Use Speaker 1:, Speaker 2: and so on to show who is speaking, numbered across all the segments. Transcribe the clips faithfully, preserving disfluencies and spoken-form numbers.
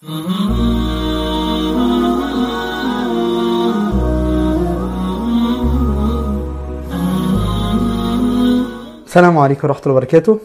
Speaker 1: السلام عليكم ورحمة الله وبركاته.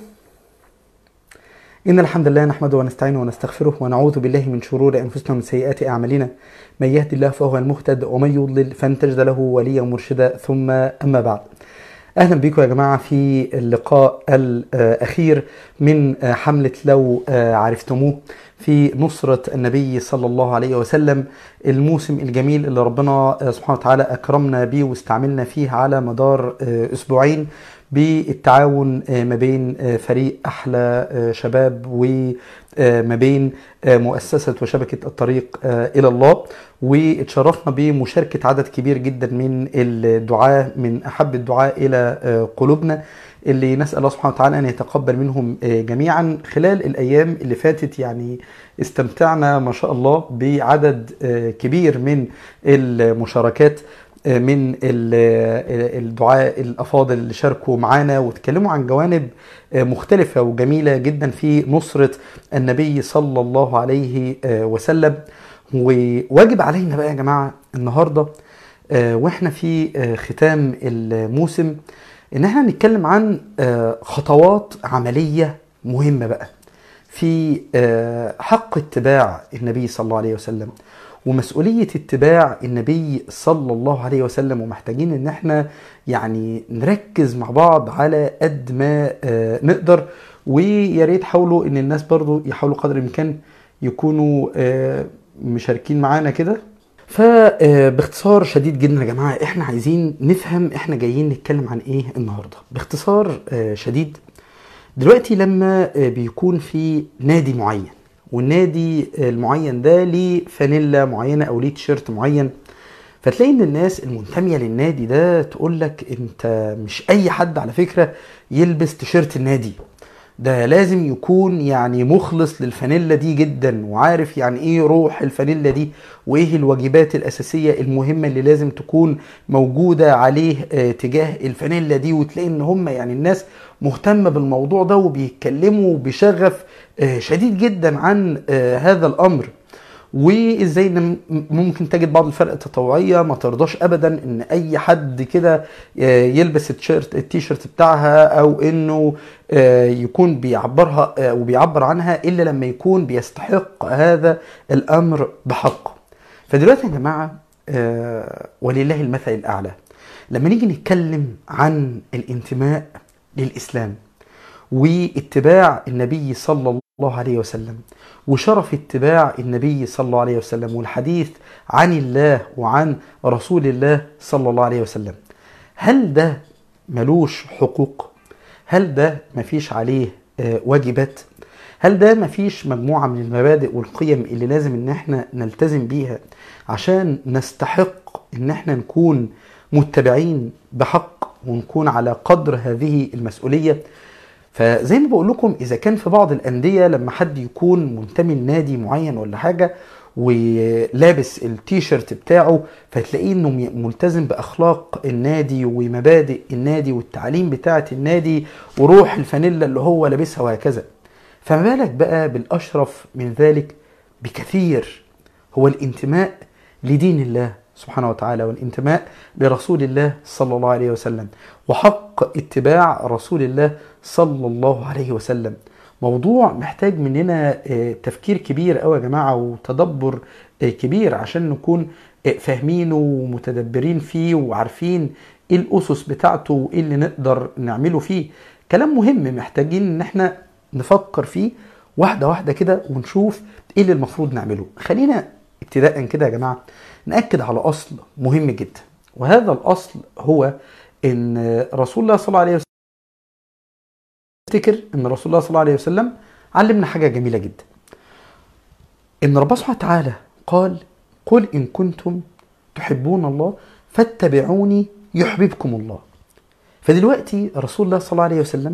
Speaker 1: إن الحمد لله نحمده ونستعينه ونستغفره ونعوذ بالله من شرور أنفسنا ومن سيئات أعمالنا، من يهد الله فهو المهتد ومن يضلل فلن تجد له وليا مرشدا. ثم أما بعد، أهلا بكم يا جماعة في اللقاء الأخير من حملة لو عرفتموه في نصرة النبي صلى الله عليه وسلم، الموسم الجميل اللي ربنا سبحانه وتعالى أكرمنا به واستعملنا فيه على مدار أسبوعين بالتعاون ما بين فريق أحلى شباب وما بين مؤسسة وشبكة الطريق إلى الله، واتشرفنا بمشاركة عدد كبير جدا من الدعاة من أحب الدعاة إلى قلوبنا، اللي نسأل الله سبحانه وتعالى أن يتقبل منهم جميعا. خلال الأيام اللي فاتت يعني استمتعنا ما شاء الله بعدد كبير من المشاركات من الدعاء الأفاضل اللي شاركوا معانا وتكلموا عن جوانب مختلفة وجميلة جدا في نصرة النبي صلى الله عليه وسلم. وواجب علينا بقى يا جماعة النهاردة واحنا في ختام الموسم ان احنا نتكلم عن خطوات عملية مهمة بقى في حق اتباع النبي صلى الله عليه وسلم ومسؤولية اتباع النبي صلى الله عليه وسلم، ومحتاجين ان احنا يعني نركز مع بعض على قد ما نقدر، وياريت حاولوا ان الناس برضو يحاولوا قدر الامكان يكونوا مشاركين معانا كده. فباختصار شديد جدا يا جماعة احنا عايزين نفهم احنا جايين نتكلم عن ايه النهاردة. باختصار شديد، دلوقتي لما بيكون في نادي معين والنادي المعين ده ليه فانيلا معينة او ليه تيشيرت معين، فتلاقي ان الناس المنتمية للنادي ده تقول لك انت مش اي حد على فكرة يلبس تيشيرت النادي ده، لازم يكون يعني مخلص للفانيلا دي جدا وعارف يعني ايه روح الفانيلا دي وايه الواجبات الاساسية المهمة اللي لازم تكون موجودة عليه اه تجاه الفانيلا دي. وتلاقي ان هم يعني الناس مهتمة بالموضوع ده وبيتكلموا بشغف اه شديد جدا عن اه هذا الامر، وازاي ان ممكن تجد بعض الفرق التطوعيه ما ترضاش ابدا ان اي حد كده يلبس التيشيرت التيشيرت بتاعها او انه يكون بيعبرها وبيعبر عنها الا لما يكون بيستحق هذا الامر بحق. فدلوقتي يا جماعه ولله المثل الاعلى، لما نيجي نتكلم عن الانتماء للاسلام واتباع النبي صلى الله عليه وسلم وشرف اتباع النبي صلى الله عليه وسلم والحديث عن الله وعن رسول الله صلى الله عليه وسلم، هل ده ملوش حقوق؟ هل ده مفيش عليه واجبات؟ هل ده مفيش مجموعة من المبادئ والقيم اللي لازم ان احنا نلتزم بيها عشان نستحق ان احنا نكون متبعين بحق ونكون على قدر هذه المسؤولية؟ فزي ما بقول لكم، اذا كان في بعض الانديه لما حد يكون منتمي لنادي معين ولا حاجه ولابس التيشيرت بتاعه فتلاقيه انه ملتزم باخلاق النادي ومبادئ النادي والتعليم بتاعه النادي وروح الفانيلا اللي هو لابسها وهكذا، فما بالك بقى بالاشرف من ذلك بكثير، هو الانتماء لدين الله سبحانه وتعالى والانتماء لرسول الله صلى الله عليه وسلم وحق اتباع رسول الله صلى الله عليه وسلم. موضوع محتاج مننا تفكير كبير قوي يا جماعة وتدبر كبير عشان نكون فاهمينه ومتدبرين فيه وعارفين ايه الاسس بتاعته وايه اللي نقدر نعمله فيه. كلام مهم محتاجين ان احنا نفكر فيه واحدة واحدة كده ونشوف ايه اللي المفروض نعمله. خلينا ابتداء كده يا جماعة نأكد على أصل مهم جدا، وهذا الأصل هو إن رسول الله صلى الله عليه وسلم، افتكر إن رسول الله صلى الله عليه وسلم علمنا حاجة جميلة جدا، إن ربنا سبحانه وتعالى قال: قل إن كنتم تحبون الله فاتبعوني يحببكم الله. فدلوقتي رسول الله صلى الله عليه وسلم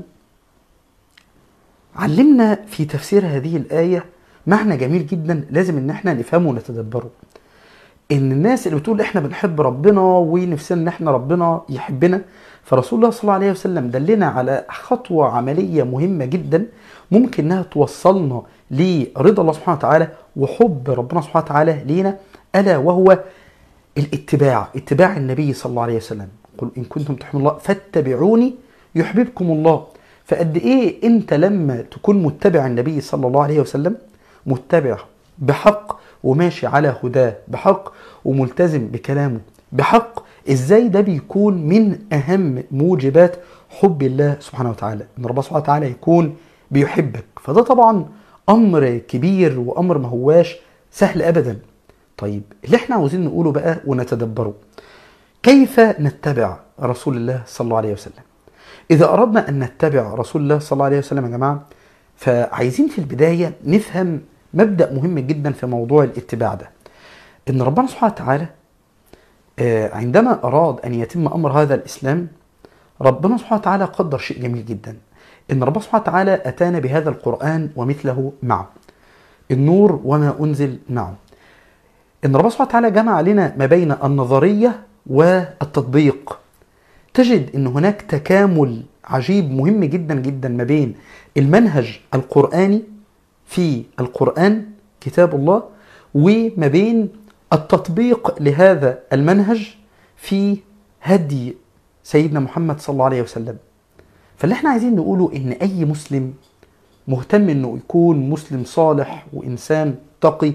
Speaker 1: علمنا في تفسير هذه الآية معنى جميل جدا لازم إن احنا نفهمه ونتدبره. ان الناس اللي بتقول احنا بنحب ربنا ونفسنا ان احنا ربنا يحبنا، فرسول الله صلى الله عليه وسلم دلنا على خطوة عملية مهمة جدا ممكن انها توصلنا لرضا الله سبحانه وتعالى وحب ربنا سبحانه وتعالى لينا، ألا وهو الاتباع، اتباع النبي صلى الله عليه وسلم. قل إن كنتم تحبون الله فاتبعوني يحببكم الله. فقد إيه أنت لما تكون متبع النبي صلى الله عليه وسلم، متبع بحق وماشي على هداه بحق وملتزم بكلامه بحق، إزاي ده بيكون من أهم موجبات حب الله سبحانه وتعالى، إن ربنا سبحانه وتعالى يكون بيحبك. فده طبعا أمر كبير وأمر ما هواش سهل أبدا. طيب اللي احنا عاوزين نقوله بقى ونتدبره، كيف نتبع رسول الله صلى الله عليه وسلم؟ إذا أردنا أن نتبع رسول الله صلى الله عليه وسلم يا جماعة، فعايزين في البداية نفهم مبدأ مهم جدا في موضوع الاتباع ده، إن ربنا سبحانه وتعالى عندما أراد أن يتم أمر هذا الإسلام، ربنا سبحانه وتعالى قدر شيء جميل جدا، إن ربنا سبحانه وتعالى أتانا بهذا القرآن ومثله معه، النور وما أنزل معه. إن ربنا سبحانه وتعالى جمع لنا ما بين النظرية والتطبيق. تجد إن هناك تكامل عجيب مهم جدا جدا ما بين المنهج القرآني في القرآن كتاب الله، وما بين التطبيق لهذا المنهج في هدي سيدنا محمد صلى الله عليه وسلم. فاللي احنا عايزين نقوله إن أي مسلم مهتم إنه يكون مسلم صالح وإنسان تقي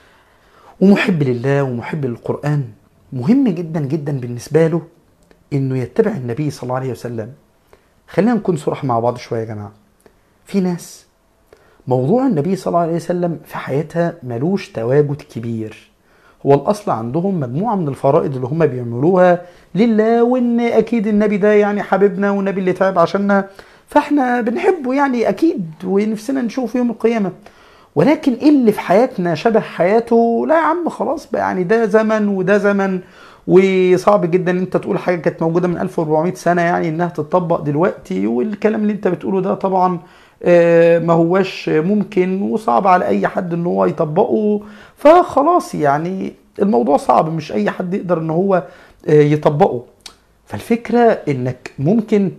Speaker 1: ومحب لله ومحب للقرآن، مهم جدا جدا بالنسبة له إنه يتبع النبي صلى الله عليه وسلم. خلينا نكون صراحة مع بعض شوية يا جماعة. في ناس موضوع النبي صلى الله عليه وسلم في حياتها ملوش تواجد كبير، هو الأصل عندهم مجموعة من الفرائض اللي هم بيعملوها لله، وإن أكيد النبي ده يعني حبيبنا والنبي اللي تعب عشاننا فإحنا بنحبه يعني أكيد ونفسنا نشوفه يوم القيامة. ولكن إيه اللي في حياتنا شبه حياته؟ لا يا عم خلاص بقى، يعني ده زمن وده زمن، وصعب جدا ان انت تقول حاجه كانت موجوده من ألف وأربعمائة سنه يعني انها تتطبق دلوقتي، والكلام اللي انت بتقوله ده طبعا ما هواش ممكن وصعب على اي حد ان هو يطبقه. فخلاص يعني الموضوع صعب، مش اي حد يقدر ان هو يطبقه. فالفكره انك ممكن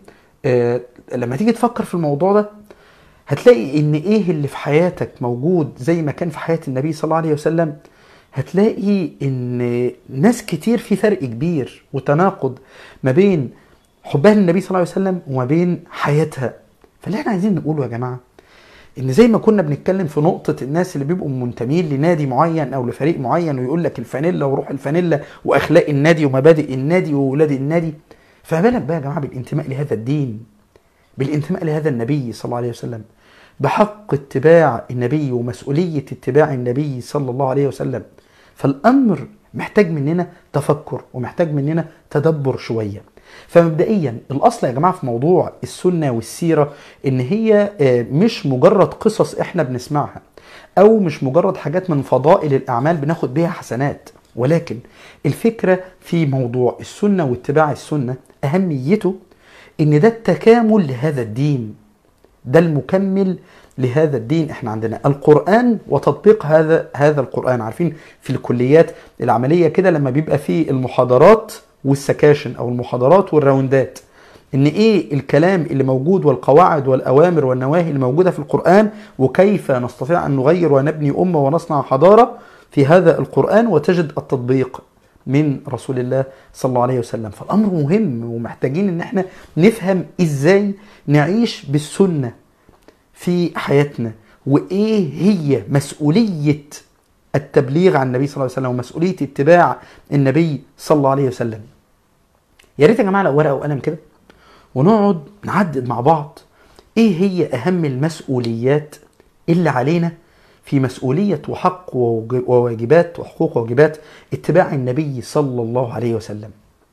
Speaker 1: لما تيجي تفكر في الموضوع ده هتلاقي ان ايه اللي في حياتك موجود زي ما كان في حياه النبي صلى الله عليه وسلم. هتلاقي ان ناس كتير في فرق كبير وتناقض ما بين حبها للنبي صلى الله عليه وسلم وما بين حياتها. فاللي احنا عايزين نقوله يا جماعة ان زي ما كنا بنتكلم في نقطة الناس اللي بيبقوا منتمين لنادي معين او لفريق معين ويقول لك الفانيلا وروح الفانيلا واخلاق النادي ومبادئ النادي وولاد النادي، فبالك بقى يا جماعة بالانتماء لهذا الدين، بالانتماء لهذا النبي صلى الله عليه وسلم، بحق اتباع النبي ومسؤولية اتباع النبي صلى الله عليه وسلم. فالأمر محتاج مننا تفكر ومحتاج مننا تدبر شوية. فمبدئيا الأصل يا جماعة في موضوع السنة والسيرة إن هي مش مجرد قصص إحنا بنسمعها، أو مش مجرد حاجات من فضائل الأعمال بناخد بيها حسنات، ولكن الفكرة في موضوع السنة واتباع السنة أهميته إن ده التكامل لهذا الدين، ده المكمل لهذا الدين. احنا عندنا القرآن وتطبيق هذا هذا القرآن. عارفين في الكليات العملية كده لما بيبقى في المحاضرات والسكاشن او المحاضرات والراوندات، ان ايه الكلام اللي موجود والقواعد والأوامر والنواهي اللي موجودة في القرآن، وكيف نستطيع ان نغير ونبني أمة ونصنع حضارة في هذا القرآن، وتجد التطبيق من رسول الله صلى الله عليه وسلم. فالأمر مهم ومحتاجين ان احنا نفهم ازاي نعيش بالسنة في حياتنا، وإيه هي مسؤولية التبليغ عن النبي صلى الله عليه وسلم ومسؤولية اتباع النبي صلى الله عليه وسلم. يا ريت يا جماعة لو ورقة وقلم كده ونقعد نعدد مع بعض إيه هي أهم المسؤوليات اللي علينا في مسؤولية وحق وواجبات وحقوق وواجبات اتباع النبي صلى الله عليه وسلم.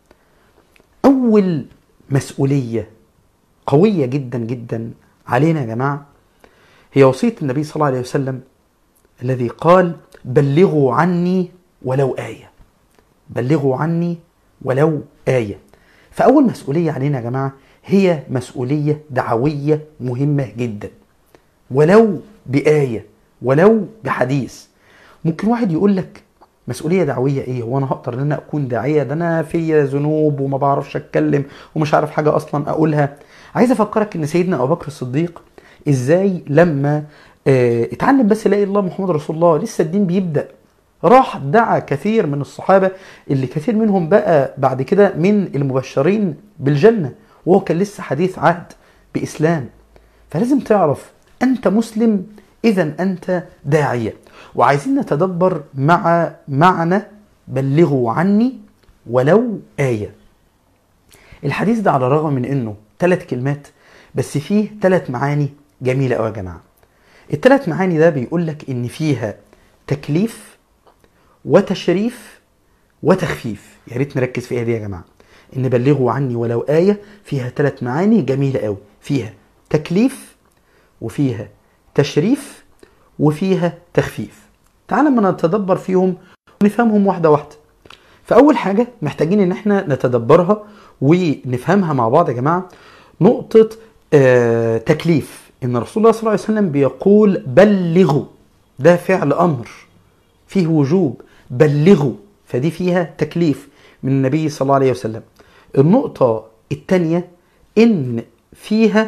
Speaker 1: أول مسؤولية قوية جدا جدا علينا يا جماعة هي وصية النبي صلى الله عليه وسلم الذي قال بلغوا عني ولو آية، بلغوا عني ولو آية. فأول مسؤولية علينا يا جماعة هي مسؤولية دعوية مهمة جدا، ولو بآية ولو بحديث. ممكن واحد يقول لك مسؤولية دعوية ايه؟ وانا هقدر ان انا اكون داعية؟ ده انا فيا ذنوب وما بعرفش اتكلم ومش عارف حاجة اصلا اقولها. عايز افكرك ان سيدنا ابو بكر الصديق ازاي لما اه اتعلم بس لا اله الا الله محمد رسول الله، لسه الدين بيبدأ. راح دعا كثير من الصحابة اللي كثير منهم بقى بعد كده من المبشرين بالجنة، وهو كان لسه حديث عهد بإسلام. فلازم تعرف أنت مسلم، إذا أنت داعية. وعايزين نتدبر مع معنى بلغوا عني ولو آية. الحديث ده على الرغم من أنه ثلاث كلمات، بس فيه ثلاث معاني جميلة أوي يا جماعة. الثلاث معاني ده بيقول لك إن فيها تكليف وتشريف وتخفيف. يا ريت نركز فيها دي يا جماعة. إن بلغوا عني ولو آية فيها ثلاث معاني جميلة أوي، فيها تكليف وفيها تشريف وفيها تخفيف. تعال ما نتدبر فيهم ونفهمهم واحدة واحدة. فأول حاجة محتاجين إن احنا نتدبرها ونفهمها مع بعض يا جماعة، نقطة آه تكليف. إن رسول الله صلى الله عليه وسلم بيقول بلغوا، ده فعل أمر فيه وجوب، بلغوا، فدي فيها تكليف من النبي صلى الله عليه وسلم. النقطة الثانية إن فيها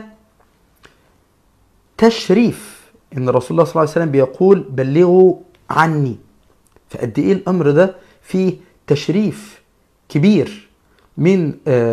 Speaker 1: تشريف، إن رسول الله صلى الله عليه وسلم بيقول بلغوا عني، فقد إيه الأمر ده فيه تشريف كبير من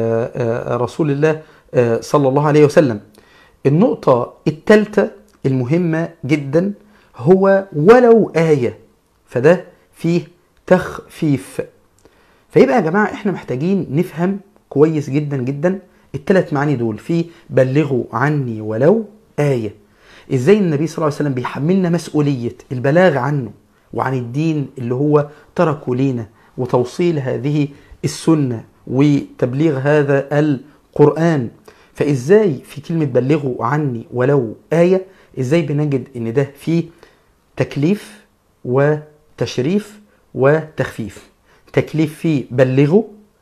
Speaker 1: رسول الله صلى الله عليه وسلم. النقطة الثالثة المهمة جدا هو ولو آية، فده فيه تخفيف. فيبقى يا جماعة احنا محتاجين نفهم كويس جدا جدا الثلاث معاني دول في بلغوا عني ولو آية. ازاي النبي صلى الله عليه وسلم بيحملنا مسؤولية البلاغ عنه وعن الدين اللي هو تركه لينا، وتوصيل هذه السنة وتبليغ هذا القرآن. فازاي في كلمة بلغوا عني ولو آية ازاي بنجد ان ده فيه تكليف وتشريف وتخفيف. تكليف فيه بلغوا،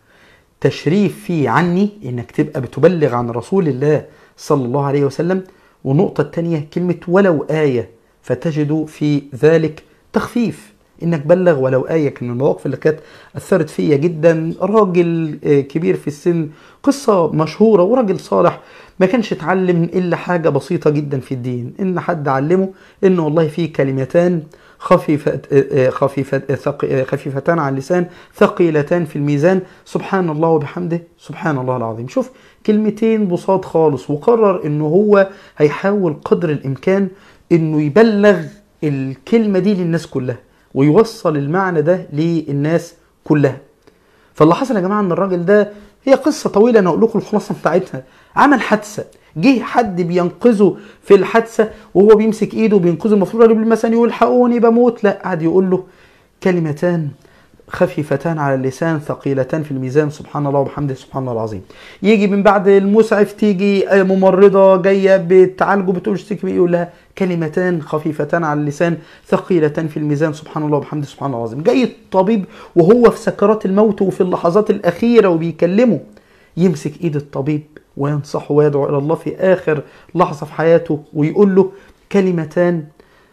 Speaker 1: تشريف فيه عني انك تبقى بتبلغ عن رسول الله صلى الله عليه وسلم. والنقطة الثانية كلمة ولو آية، فتجد في ذلك تخفيف، انك بلغ ولو آية. كان من المواقف اللي كانت أثرت فيا جدا راجل كبير في السن، قصة مشهورة، وراجل صالح ما كانش اتعلم إلا حاجة بسيطة جدا في الدين، إن حد علمه إن والله فيه كلمتان خفيفة خفيفة خفيفتان على اللسان ثقيلتان في الميزان، سبحان الله وبحمده سبحان الله العظيم. شوف كلمتين بساط خالص، وقرر إنه هو هيحاول قدر الإمكان إنه يبلغ الكلمة دي للناس كلها ويوصل المعنى ده للناس كلها. فاللي حصل يا جماعة إن الراجل ده، هي قصة طويلة أنا أقول لكم الخلاصة بتاعتها، عمل حادثة، جه حد بينقذه في الحادثة وهو بيمسك ايده وبينقذه، المفروض الراجل مثلا يقول حقوني بموت، لا، قعد يقول له كلمتان خفيفتان على اللسان ثقيلتان في الميزان، سبحان الله وبحمده سبحان الله العظيم. يجي من بعد المسعف تيجي ممرضة جاية بتعالجه بتقول اشتكي بيه، يقول لها كلمتان خفيفتان على اللسان ثقيلتان في الميزان، سبحان الله وبحمده سبحان الله العظيم. جاي الطبيب وهو في سكرات الموت وفي اللحظات الأخيرة وبيكلمه، يمسك ايد الطبيب وينصحه ويدعو إلى الله في آخر لحظة في حياته ويقول له كلمتان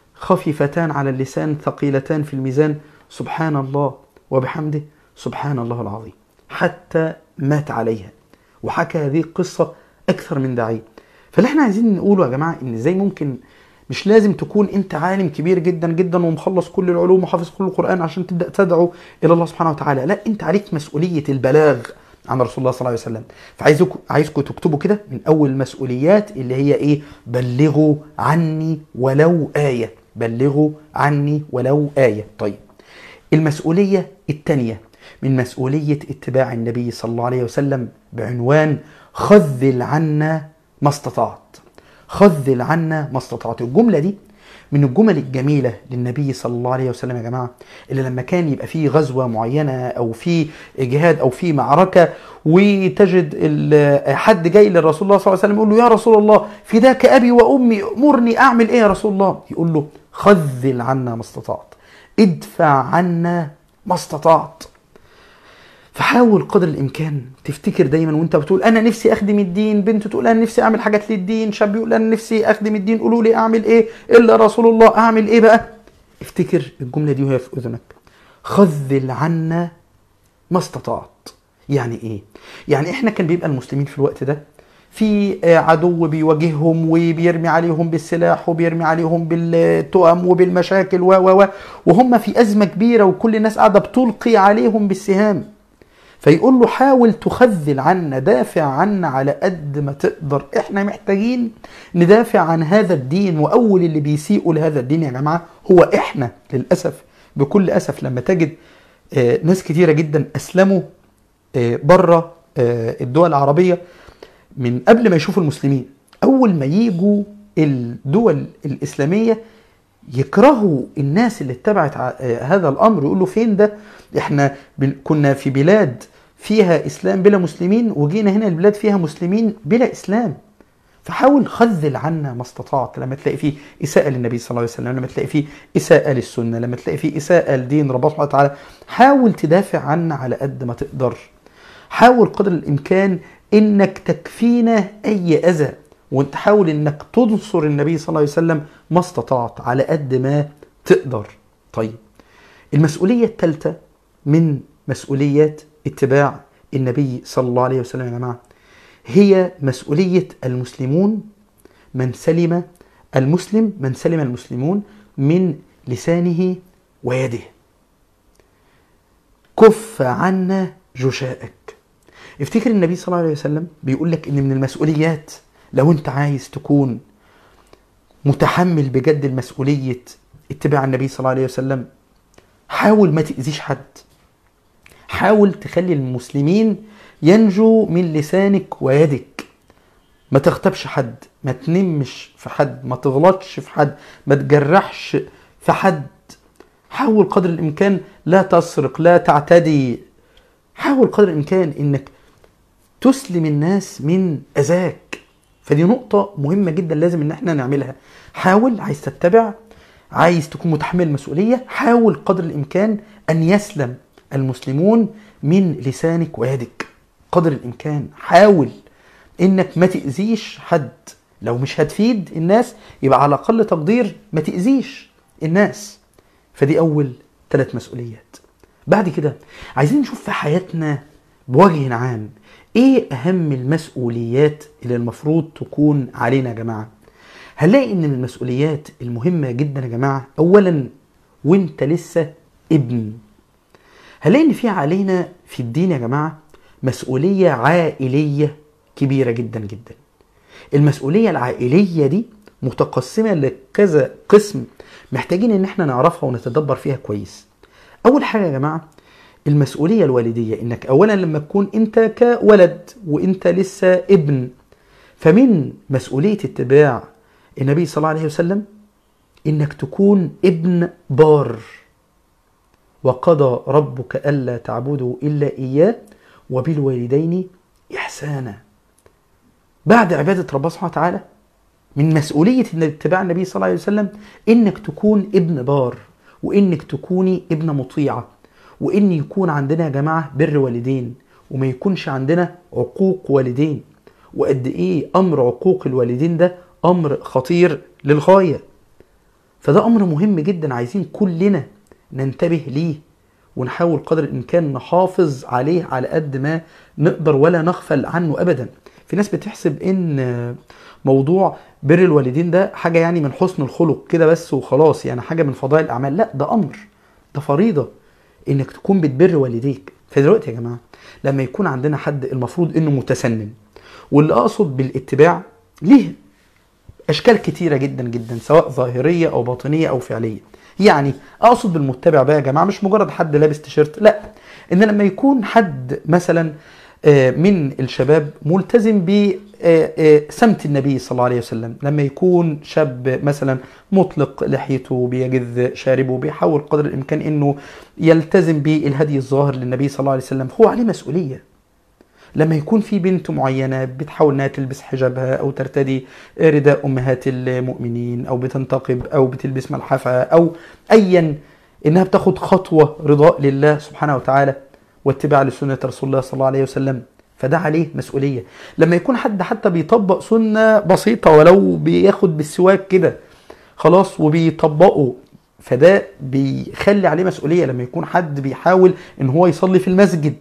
Speaker 1: خفيفتان على اللسان ثقيلتان في الميزان، سبحان الله وبحمده سبحان الله العظيم، حتى مات عليها. وحكى هذه القصة أكثر من داعية. فاللي احنا عايزين نقوله يا جماعة إن ازاي ممكن، مش لازم تكون انت عالم كبير جدا جدا ومخلص كل العلوم وحافظ كل القرآن عشان تبدأ تدعو إلى الله سبحانه وتعالى، لا، انت عليك مسؤولية البلاغ عن رسول الله صلى الله عليه وسلم. فعايزكم عايزكم تكتبوا كده من أول مسؤوليات اللي هي إيه؟ بلغوا عني ولو آية، بلغوا عني ولو آية. طيب المسؤولية الثانية من مسؤولية اتباع النبي صلى الله عليه وسلم بعنوان خذل عنا ما استطعت. خذل عنا ما استطعت. الجملة دي من الجمل الجميلة للنبي صلى الله عليه وسلم يا جماعة، اللي لما كان يبقى فيه غزوة معينة أو فيه جهاد أو فيه معركة وتجد حد جاي للرسول الله صلى الله عليه وسلم يقول له يا رسول الله فداك أبي وأمي أمرني أعمل إيه يا رسول الله؟ يقول له خذل عنا ما استطعت، ادفع عنا ما استطعت. فحاول قدر الامكان تفتكر دايما وانت بتقول انا نفسي اخدم الدين، بنت تقول انا نفسي اعمل حاجات للدين، شاب يقول انا نفسي اخدم الدين، قولوا لي اعمل ايه الا رسول الله، اعمل ايه بقى؟ افتكر الجمله دي وهي في اذنك، خذل عنا ما استطعت. يعني ايه؟ يعني احنا كان بيبقى المسلمين في الوقت ده في عدو بيواجههم وبيرمي عليهم بالسلاح وبيرمي عليهم بالتهم وبالمشاكل و و وهم في أزمة كبيرة وكل الناس قاعدة بتلقي عليهم بالسهام. فيقول له حاول تخذل عنا، دافع عنا على قد ما تقدر، احنا محتاجين ندافع عن هذا الدين، وأول اللي بيسيئوا لهذا الدين يا جماعة هو احنا. للأسف بكل أسف لما تجد آه ناس كتيرة جدا أسلموا آه بره آه الدول العربية من قبل ما يشوفوا المسلمين، أول ما يجوا الدول الإسلامية يكرهوا الناس اللي اتبعت هذا الأمر، يقولوا فين ده؟ احنا كنا في بلاد فيها إسلام بلا مسلمين وجينا هنا البلاد فيها مسلمين بلا إسلام. فحاول خذل عنا ما استطعت. لما تلاقي فيه إساءة للنبي صلى الله عليه وسلم، لما تلاقي فيه إساءة للسنة، لما تلاقي فيه إساءة لدين ربنا سبحانه وتعالى، حاول تدافع عنا على قد ما تقدر. حاول قدر الإمكان إنك تكفينا أي أذى، وانت حاول إنك تنصر النبي صلى الله عليه وسلم ما استطعت على قد ما تقدر. طيب المسؤولية الثالثة من مسؤوليات اتباع النبي صلى الله عليه وسلم يا جماعة هي مسؤولية المسلمون من سلم المسلم من سلم المسلمون من لسانه ويده. كف عنا جشاءك. افتكر النبي صلى الله عليه وسلم بيقول لك ان من المسؤوليات، لو انت عايز تكون متحمل بجد المسؤولية اتباع النبي صلى الله عليه وسلم، حاول ما تأذيش حد. حاول تخلي المسلمين ينجو من لسانك ويدك. ما تغتابش حد، ما تنمش في حد، ما تغلطش في حد، ما تجرحش في حد. حاول قدر الامكان لا تسرق، لا تعتدي. حاول قدر الامكان انك تسلم الناس من اذاك. فدي نقطة مهمة جدا لازم ان احنا نعملها. حاول، عايز تتبع، عايز تكون متحمل المسؤولية، حاول قدر الامكان ان يسلم المسلمون من لسانك ويدك قدر الامكان. حاول انك ما تأذيش حد. لو مش هتفيد الناس يبقى على اقل تقدير ما تأذيش الناس. فدي اول ثلاث مسؤوليات. بعد كده عايزين نشوف في حياتنا بوجه عام ايه اهم المسؤوليات اللي المفروض تكون علينا يا جماعة. هنلاقي ان من المسؤوليات المهمة جدا يا جماعة، اولا وانت لسه ابن، هنلاقي ان في علينا في الدين يا جماعة مسؤولية عائلية كبيرة جدا جدا. المسؤولية العائلية دي متقسمة لكذا قسم، محتاجين ان احنا نعرفها ونتدبر فيها كويس. اول حاجة يا جماعة المسؤولية الوالدية، انك اولا لما تكون انت كولد وانت لسه ابن، فمن مسؤولية اتباع النبي صلى الله عليه وسلم انك تكون ابن بار. وقضى ربك ألا تعبدوا إلا إياه وبالوالدين إحسانا. بعد عبادة ربنا سبحانه وتعالى من مسؤولية اتباع النبي صلى الله عليه وسلم إنك تكون ابن بار، وإنك تكوني ابن مطيعة، وإن يكون عندنا يا جماعة بر والدين، وما يكونش عندنا عقوق والدين. وقد إيه أمر عقوق الوالدين ده أمر خطير للغاية. فده أمر مهم جدا عايزين كلنا ننتبه ليه، ونحاول قدر الإمكان نحافظ عليه على قد ما نقدر ولا نغفل عنه أبدا. في ناس بتحسب إن موضوع بر الوالدين ده حاجة يعني من حسن الخلق كده بس وخلاص، يعني حاجة من فضائل الأعمال. لا، ده أمر، ده فريضة إنك تكون بتبر والديك. فدلوقتي يا جماعة لما يكون عندنا حد المفروض إنه متسنن، واللي أقصد بالاتباع ليه أشكال كتيرة جدا جدا سواء ظاهرية أو باطنية أو فعلية. يعني أقصد بالمتبع بقى يا جماعة مش مجرد حد لابس تيشيرت، لا، إن لما يكون حد مثلا من الشباب ملتزم بسمت النبي صلى الله عليه وسلم، لما يكون شاب مثلا مطلق لحيته بيجذ شاربه بيحاول قدر الإمكان إنه يلتزم بالهدي الظاهر للنبي صلى الله عليه وسلم، هو عليه مسؤولية. لما يكون في بنت معينة بتحاول انها تلبس حجابها او ترتدي رداء امهات المؤمنين او بتنتقب او بتلبس ملحفة او ايا، انها بتاخد خطوة رضاء لله سبحانه وتعالى واتباع لسنة رسول الله صلى الله عليه وسلم، فده عليه مسؤولية. لما يكون حد حتى بيطبق سنة بسيطة ولو بياخد بالسواك كده خلاص وبيطبقه، فده بيخلي عليه مسؤولية. لما يكون حد بيحاول ان هو يصلي في المسجد،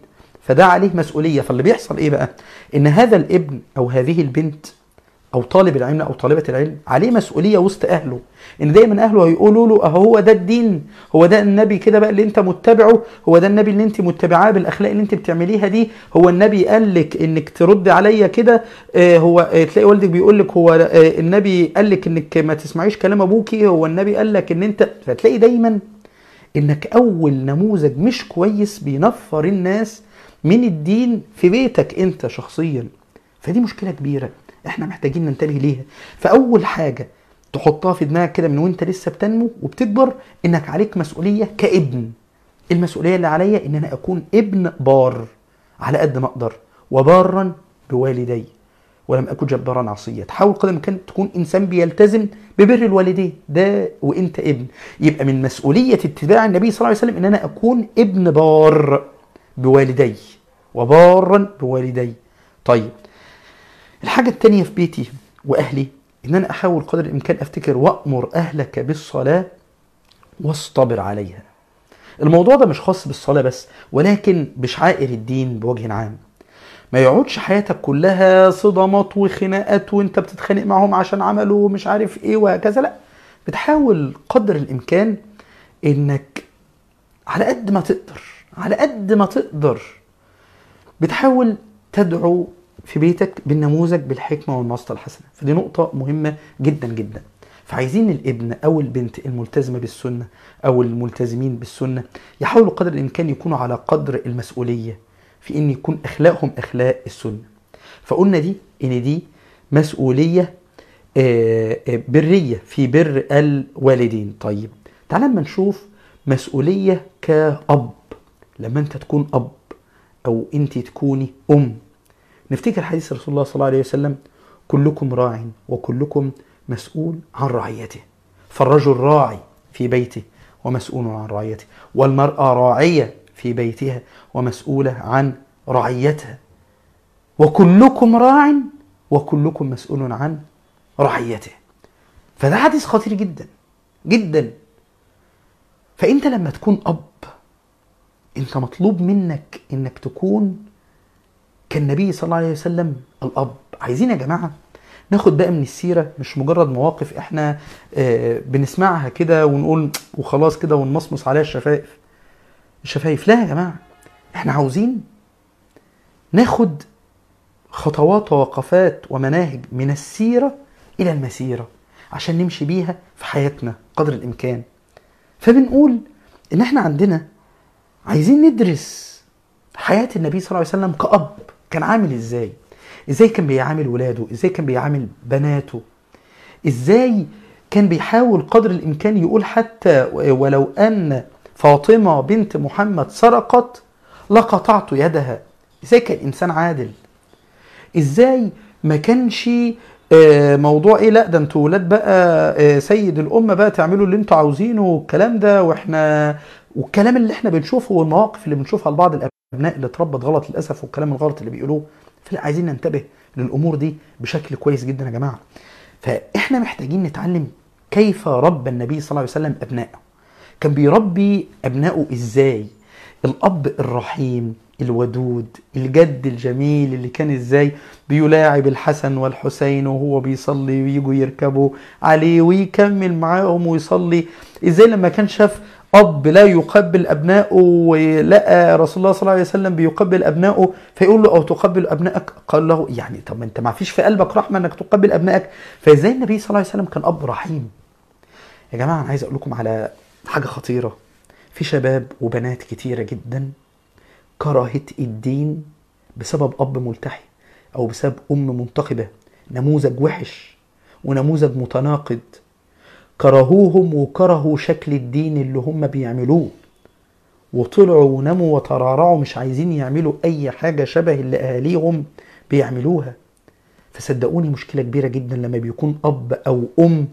Speaker 1: فده عليه مسؤولية. فاللي بيحصل ايه بقى؟ ان هذا الابن او هذه البنت او طالب العلم او طالبة العلم عليه مسؤولية وسط اهله، ان دايما اهله هيقولوا له اهو هو ده الدين، هو ده النبي كده بقى اللي انت متبعه، هو ده النبي اللي انت متبعاه بالاخلاق اللي انت بتعمليها دي، هو النبي قال لك انك ترد عليا كده، آه هو آه تلاقي والدك بيقول لك هو آه النبي قال لك انك ما تسمعيش كلام ابوكي، هو النبي قال لك ان انت. فتلاقي دايما انك اول نموذج مش كويس بينفر الناس من الدين في بيتك انت شخصيا. فدي مشكلة كبيرة احنا محتاجين ننتبه ليها. فاول حاجة تحطها في دماغك كده من وانت لسه بتنمو وبتكبر، انك عليك مسؤولية كابن. المسؤولية اللي عليا ان انا اكون ابن بار على قد ما اقدر، وبارا بوالدي ولم اكن جبارا عصيا. تحاول قدر الامكان تكون انسان بيلتزم ببر الوالدين ده وانت ابن. يبقى من مسؤولية اتباع النبي صلى الله عليه وسلم ان انا اكون ابن بار بوالدي وبارا بوالدي. طيب الحاجة التانية في بيتي واهلي ان انا احاول قدر الامكان افتكر وامر اهلك بالصلاة واصطبر عليها. الموضوع ده مش خاص بالصلاة بس، ولكن بشعائر الدين بوجه عام. ما يقعدش حياتك كلها صدامات وخناقات وانت بتتخانق معهم عشان عملوا مش عارف ايه وهكذا. لا، بتحاول قدر الامكان انك على قد ما تقدر على قد ما تقدر بتحاول تدعو في بيتك بالنموذج بالحكمة والموعظة الحسنة. فدي نقطة مهمة جدا جدا. فعايزين الابن او البنت الملتزمة بالسنة او الملتزمين بالسنة يحاولوا قدر الامكان يكونوا على قدر المسؤولية في ان يكون اخلاقهم اخلاق السنة. فقلنا دي ان دي مسؤولية برية في بر الوالدين. طيب تعال لما نشوف مسؤولية كأب. لما انت تكون اب او انت تكوني ام، نفتكر حديث رسول الله صلى الله عليه وسلم: كلكم راع وكلكم مسؤول عن رعيته. فالرجل راعي في بيته ومسؤول عن رعيته، والمرأة راعية في بيتها ومسؤولة عن رعيتها، وكلكم راع وكلكم مسؤول عن رعيته. فده حديث خطير جدا جدا. فانت لما تكون اب انت مطلوب منك انك تكون كالنبي صلى الله عليه وسلم الاب. عايزين يا جماعة ناخد بقى من السيرة مش مجرد مواقف احنا اه بنسمعها كده ونقول وخلاص كده ونمصمص عليها الشفايف الشفايف لا يا جماعة، احنا عاوزين ناخد خطوات ووقفات ومناهج من السيرة الى المسيرة عشان نمشي بيها في حياتنا قدر الامكان. فبنقول ان احنا عندنا عايزين ندرس حياة النبي صلى الله عليه وسلم كأب. كان عامل ازاي ازاي كان بيعامل ولاده، ازاي كان بيعامل بناته، ازاي كان بيحاول قدر الامكان يقول حتى ولو ان فاطمة بنت محمد سرقت لقطعت يدها. ازاي كان انسان عادل، ازاي ما كانش موضوع ايه لا ده انتوا ولاد بقى سيد الامه بقى تعملوا اللي انتوا عاوزينه والكلام ده، واحنا والكلام اللي احنا بنشوفه والمواقف اللي بنشوفها لبعض الابناء اللي اتربت غلط للاسف والكلام الغلط اللي بيقولوه. فلا، عايزين ننتبه للامور دي بشكل كويس جدا يا جماعه. فاحنا محتاجين نتعلم كيف ربى النبي صلى الله عليه وسلم ابنائه. كان بيربي ابنائه ازاي؟ الاب الرحيم الودود الجد الجميل اللي كان ازاي بيلاعب الحسن والحسين وهو بيصلي ويجوا يركبوا عليه ويكمل معاهم ويصلي. ازاي لما كان شاف اب لا يقبل ابنائه ولقى رسول الله صلى الله عليه وسلم بيقبل ابنائه فيقول له: او تقبل ابنائك؟ قال له: يعني طب انت ما فيش في قلبك رحمه انك تقبل ابنائك؟ فازاي النبي صلى الله عليه وسلم كان اب رحيم. يا جماعه انا عايز اقول لكم على حاجه خطيره. في شباب وبنات كتيره جدا كرهت الدين بسبب اب ملتحي او بسبب ام منتقبه، نموذج وحش ونموذج متناقض. كرهوهم وكرهوا شكل الدين اللي هم بيعملوه، وطلعوا ونموا وترعرعوا مش عايزين يعملوا اي حاجة شبه اللي اهاليهم بيعملوها. فصدقوني مشكلة كبيرة جدا لما بيكون اب او ام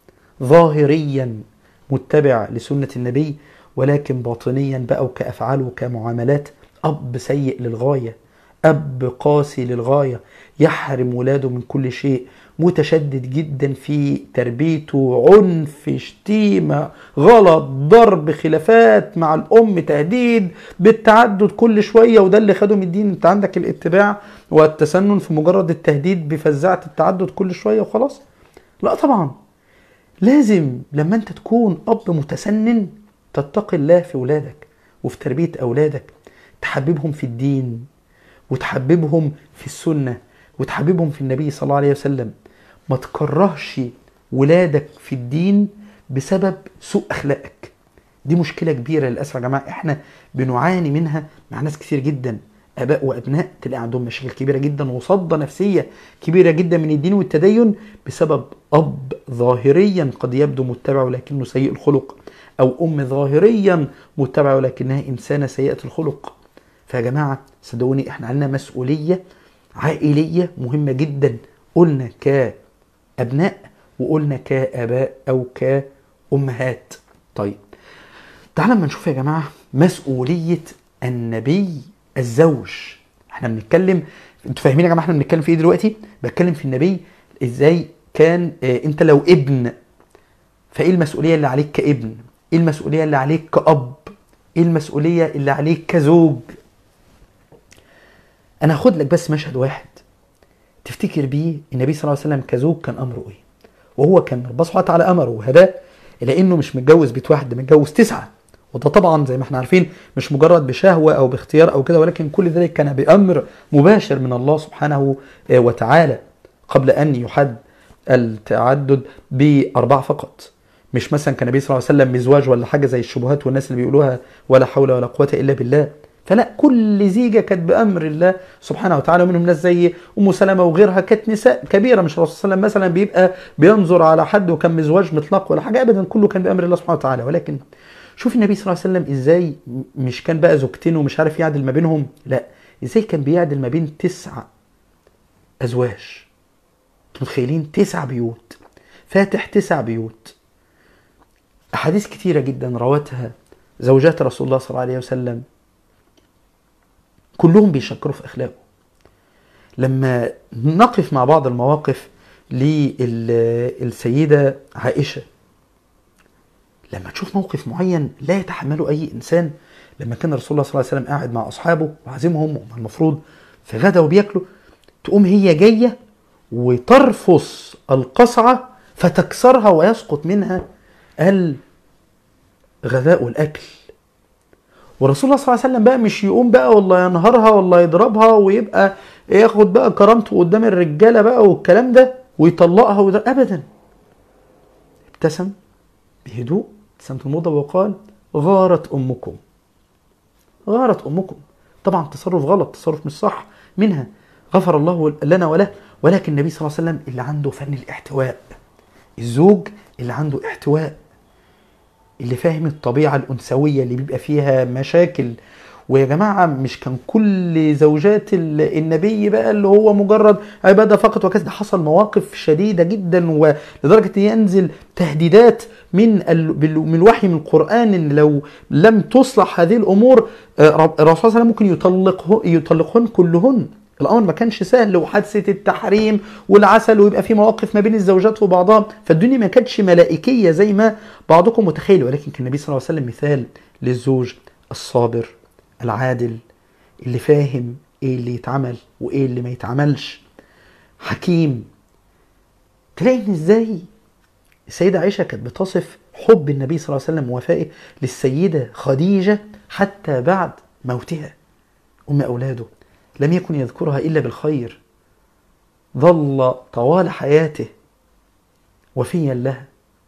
Speaker 1: ظاهريا متبع لسنة النبي ولكن باطنيا بقى وكأفعال وكمعاملات اب سيء للغاية، اب قاسي للغاية، يحرم ولاده من كل شيء، متشدد جدا في تربيته، عنف، شتيمة، غلط، ضرب، خلافات مع الأم، تهديد بالتعدد كل شوية. وده اللي خده من الدين. انت عندك الاتباع والتسنن في مجرد التهديد بفزاعة التعدد كل شوية وخلاص؟ لا طبعا، لازم لما انت تكون أب متسنن تتقي الله في ولادك وفي تربية أولادك، تحببهم في الدين وتحببهم في السنة وتحببهم في النبي صلى الله عليه وسلم. ما تكرهش ولادك في الدين بسبب سوء أخلاقك. دي مشكلة كبيرة للأسف يا جماعة، احنا بنعاني منها مع ناس كتير جدا، آباء وأبناء تلاقي عندهم مشاكل كبيرة جدا وصدة نفسية كبيرة جدا من الدين والتدين بسبب أب ظاهريا قد يبدو متبع ولكنه سيء الخلق، أو أم ظاهريا متبع ولكنها إنسانة سيئة الخلق. فيا جماعة صدقوني احنا عندنا مسؤولية عائلية مهمة جدا، قلنا كأبناء وقلنا كآباء أو كأمهات. طيب تعالوا ما نشوف يا جماعة مسؤولية النبي الزوج. احنا بنتكلم، انتوا فاهمين يا جماعة احنا بنتكلم في ايه دلوقتي؟ بتكلم في النبي ازاي كان. اه انت لو ابن فايه المسؤولية اللي عليك كابن؟ ايه المسؤولية اللي عليك كأب؟ ايه المسؤولية اللي عليك كزوج؟ انا هاخد لك بس مشهد واحد تفتكر بيه النبي صلى الله عليه وسلم كزوج كان امره ايه. وهو كان ربنا سبحانه وتعالى امره وهداه الى انه مش متجوز بيت واحد، ده متجوز تسعه. وده طبعا زي ما احنا عارفين مش مجرد بشهوه او باختيار او كده، ولكن كل ذلك كان بامر مباشر من الله سبحانه وتعالى قبل ان يحد التعدد باربعه فقط. مش مثلا كان النبي صلى الله عليه وسلم مزواج ولا حاجه زي الشبهات والناس اللي بيقولوها ولا حول ولا قوه الا بالله. فلا، كل زيجة كانت بأمر الله سبحانه وتعالى. ومنهم ناس زي أم سلمة وغيرها كانت نساء كبيرة، مش الرسول صلى الله عليه وسلم مثلا بيبقى بينظر على حد وكان مزواج مطلق ولا حاجة أبدا، كله كان بأمر الله سبحانه وتعالى. ولكن شوف النبي صلى الله عليه وسلم إزاي مش كان بقى زوجتين ومش عارف يعدل ما بينهم، لا، إزاي كان بيعدل ما بين تسع أزواج. انتوا متخيلين؟ تسع بيوت، فاتح تسع بيوت. أحاديث كتيرة جدا روتها زوجات رسول الله صلى الله عليه وسلم، كلهم بيشكروا في أخلاقه. لما نقف مع بعض المواقف للسيدة عائشة، لما تشوف موقف معين لا يتحمله أي إنسان، لما كان رسول الله صلى الله عليه وسلم قاعد مع أصحابه وعازمهم المفروض في غدا وبياكلوا، تقوم هي جاية وترفص القصعة فتكسرها ويسقط منها الغذاء والأكل. ورسول الله صلى الله عليه وسلم بقى مش يقوم بقى والله ينهرها والله يضربها ويبقى ياخد بقى كرامته قدام الرجالة بقى والكلام ده ويطلقها وده أبدا. ابتسم بهدوء، ابتسمت الموضة وقال: غارت أمكم، غارت أمكم. طبعا تصرف غلط، تصرف مش صح منها، غفر الله لنا وله. ولكن النبي صلى الله عليه وسلم اللي عنده فن الاحتواء، الزوج اللي عنده احتواء، اللي فاهم الطبيعة الأنثوية اللي بيبقى فيها مشاكل. ويا جماعة مش كان كل زوجات النبي بقى اللي هو مجرد عبادة فقط وكذا، ده حصل مواقف شديدة جدا ولدرجة أن ينزل تهديدات من من الوحي من القرآن إن لو لم تصلح هذه الأمور الرسول صلى الله عليه وسلم ممكن يطلقه يطلقهن كلهن. الأمر ما كانش سهل، وحادثة التحريم والعسل ويبقى في مواقف ما بين الزوجات وبعضها، فالدنيا ما كانتش ملائكية زي ما بعضكم متخيل. ولكن كان النبي صلى الله عليه وسلم مثال للزوج الصابر العادل اللي فاهم ايه اللي يتعمل وايه اللي ما يتعملش، حكيم. تلاقي ان ازاي السيدة عائشة كانت بتصف حب النبي صلى الله عليه وسلم ووفائه للسيدة خديجة حتى بعد موتها أم أولاده، لم يكن يذكرها إلا بالخير، ظل طوال حياته وفيا لها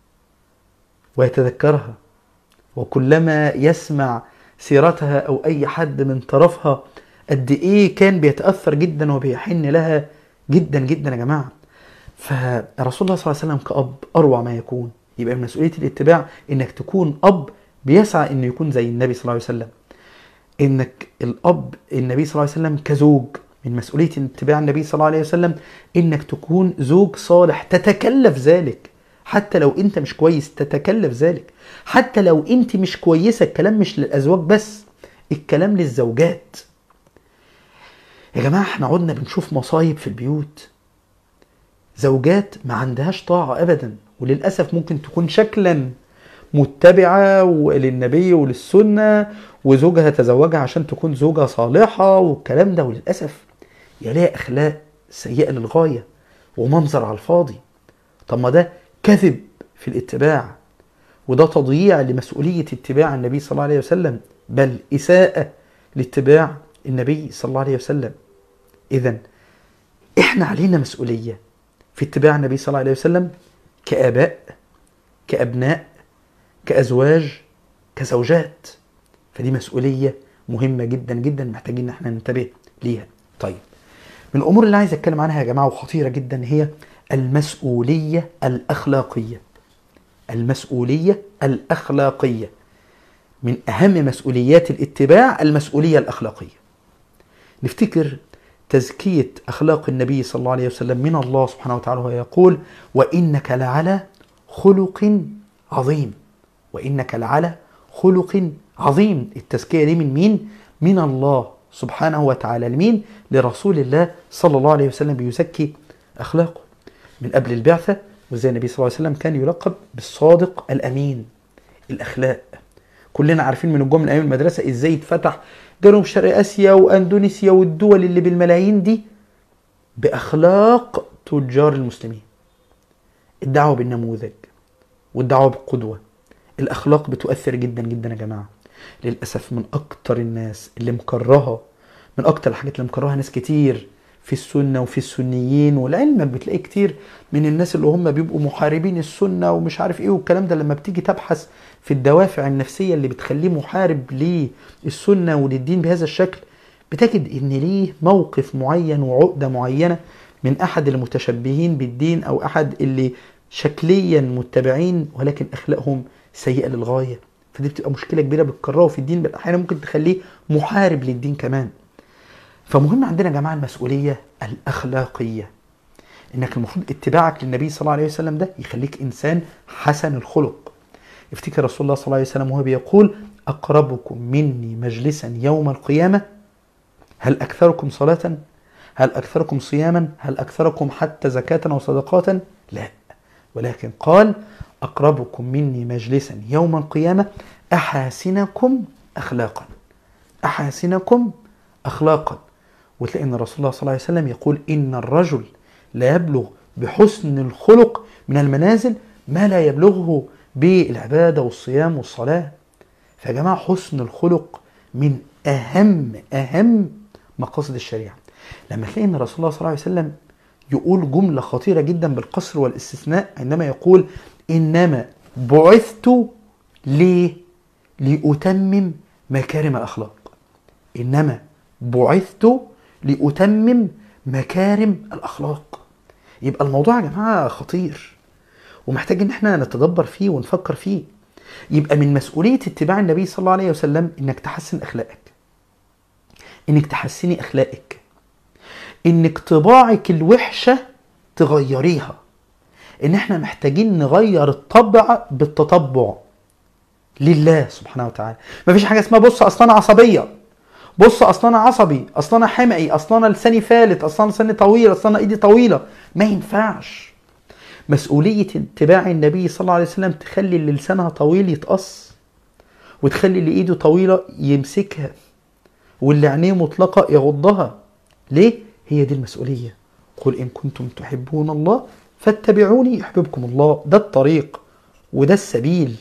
Speaker 1: ويتذكرها، وكلما يسمع سيرتها أو أي حد من طرفها قد إيه كان بيتأثر جدا وبيحن لها جدا جدا يا جماعة. فرسول الله صلى الله عليه وسلم كأب أروع ما يكون. يبقى من مسؤولية الاتباع إنك تكون أب بيسعى إنه يكون زي النبي صلى الله عليه وسلم. إنك الأب النبي صلى الله عليه وسلم كزوج، من مسؤولية اتباع النبي صلى الله عليه وسلم إنك تكون زوج صالح، تتكلف ذلك حتى لو أنت مش كويس، تتكلف ذلك حتى لو أنت مش كويسة. الكلام مش للأزواج بس، الكلام للزوجات. يا جماعة احنا عدنا بنشوف مصايب في البيوت، زوجات ما عندهاش طاعة أبدا، وللأسف ممكن تكون شكلا متبعة للنبي وللسنة، وزوجها تزوجها عشان تكون زوجة صالحة والكلام ده، وللأسف يلاقي أخلاق سيئة للغاية ومنظر على الفاضي. طب ما ده كذب في الاتباع، وده تضييع لمسؤولية اتباع النبي صلى الله عليه وسلم، بل إساءة لاتباع النبي صلى الله عليه وسلم. إذن إحنا علينا مسؤولية في اتباع النبي صلى الله عليه وسلم كآباء، كأبناء، كأزواج، كزوجات. فدي مسؤولية مهمة جدا جدا محتاجين احنا ننتبه ليها. طيب، من الأمور اللي عايز أتكلم عنها يا جماعة وخطيرة جدا هي المسؤولية الأخلاقية. المسؤولية الأخلاقية من أهم مسؤوليات الاتباع، المسؤولية الأخلاقية. نفتكر تزكية أخلاق النبي صلى الله عليه وسلم من الله سبحانه وتعالى، وهو يقول: وإنك لعلى خلق عظيم. وإنك لعلى خلق عظيم. التزكية دي من مين؟ من الله سبحانه وتعالى. لمين؟ لرسول الله صلى الله عليه وسلم، بيزكي أخلاقه من قبل البعثة. وزي النبي صلى الله عليه وسلم كان يلقب بالصادق الأمين. الأخلاق كلنا عارفين من الجمله ايام المدرسه ازاي اتفتح جنوب شرق اسيا واندونيسيا والدول اللي بالملايين دي باخلاق تجار المسلمين. الدعوه بالنموذج والدعوه بالقدوه. الاخلاق بتؤثر جدا جدا يا جماعه. للاسف من اكتر الناس اللي مكرهه، من اكتر الحاجات اللي مكرهه ناس كتير في السنه وفي السنيين، ولعلمك بتلاقي كتير من الناس اللي هم بيبقوا محاربين السنه ومش عارف ايه والكلام ده، لما بتيجي تبحث في الدوافع النفسيه اللي بتخليه محارب للسنه وللدين بهذا الشكل، بتجد ان ليه موقف معين وعقده معينه من احد المتشبهين بالدين او احد اللي شكليا متبعين ولكن اخلاقهم سيئه للغايه. فدي بتبقى مشكله كبيره بتكرهه في الدين، بل احيانا ممكن تخليه محارب للدين كمان. فمهم عندنا يا جماعه المسؤوليه الاخلاقيه، انك المفروض اتباعك للنبي صلى الله عليه وسلم ده يخليك انسان حسن الخلق. افتكر رسول الله صلى الله عليه وسلم وهو بيقول: اقربكم مني مجلسا يوم القيامه هل اكثركم صلاه؟ هل اكثركم صياما؟ هل اكثركم حتى زكاه وصدقات؟ لا، ولكن قال: اقربكم مني مجلسا يوم القيامه احاسنكم اخلاقا. احاسنكم اخلاقا. وتلاقي ان رسول الله صلى الله عليه وسلم يقول: ان الرجل لا يبلغ بحسن الخلق من المنازل ما لا يبلغه بالعباده والصيام والصلاه. فيا جماعه حسن الخلق من اهم اهم مقاصد الشريعه. لما تلاقي ان رسول الله صلى الله عليه وسلم يقول جمله خطيره جدا بالقصر والاستثناء عندما يقول: انما بعثت ليه؟ لأتمم مكارم الاخلاق. انما بعثت لأتمم مكارم الأخلاق. يبقى الموضوع يا جماعة خطير ومحتاج ان احنا نتدبر فيه ونفكر فيه. يبقى من مسؤولية اتباع النبي صلى الله عليه وسلم انك تحسن اخلاقك، انك تحسني اخلاقك، انك طباعك الوحشة تغيريها. ان احنا محتاجين نغير الطبع بالتطبع لله سبحانه وتعالى. مفيش حاجة اسمها بص اصلا انا عصبية، بص اصلا انا عصبي، اصلا انا حمقي، اصلا انا لساني فالت، اصلا لساني طويل، اصلا انا ايدي طويله. ما ينفعش. مسؤوليه اتباع النبي صلى الله عليه وسلم تخلي اللي لسانها طويل يتقص، وتخلي اللي ايده طويله يمسكها، واللي عينيه مطلقه يغضها. ليه؟ هي دي المسؤوليه. قل ان كنتم تحبون الله فاتبعوني يحببكم الله. ده الطريق وده السبيل.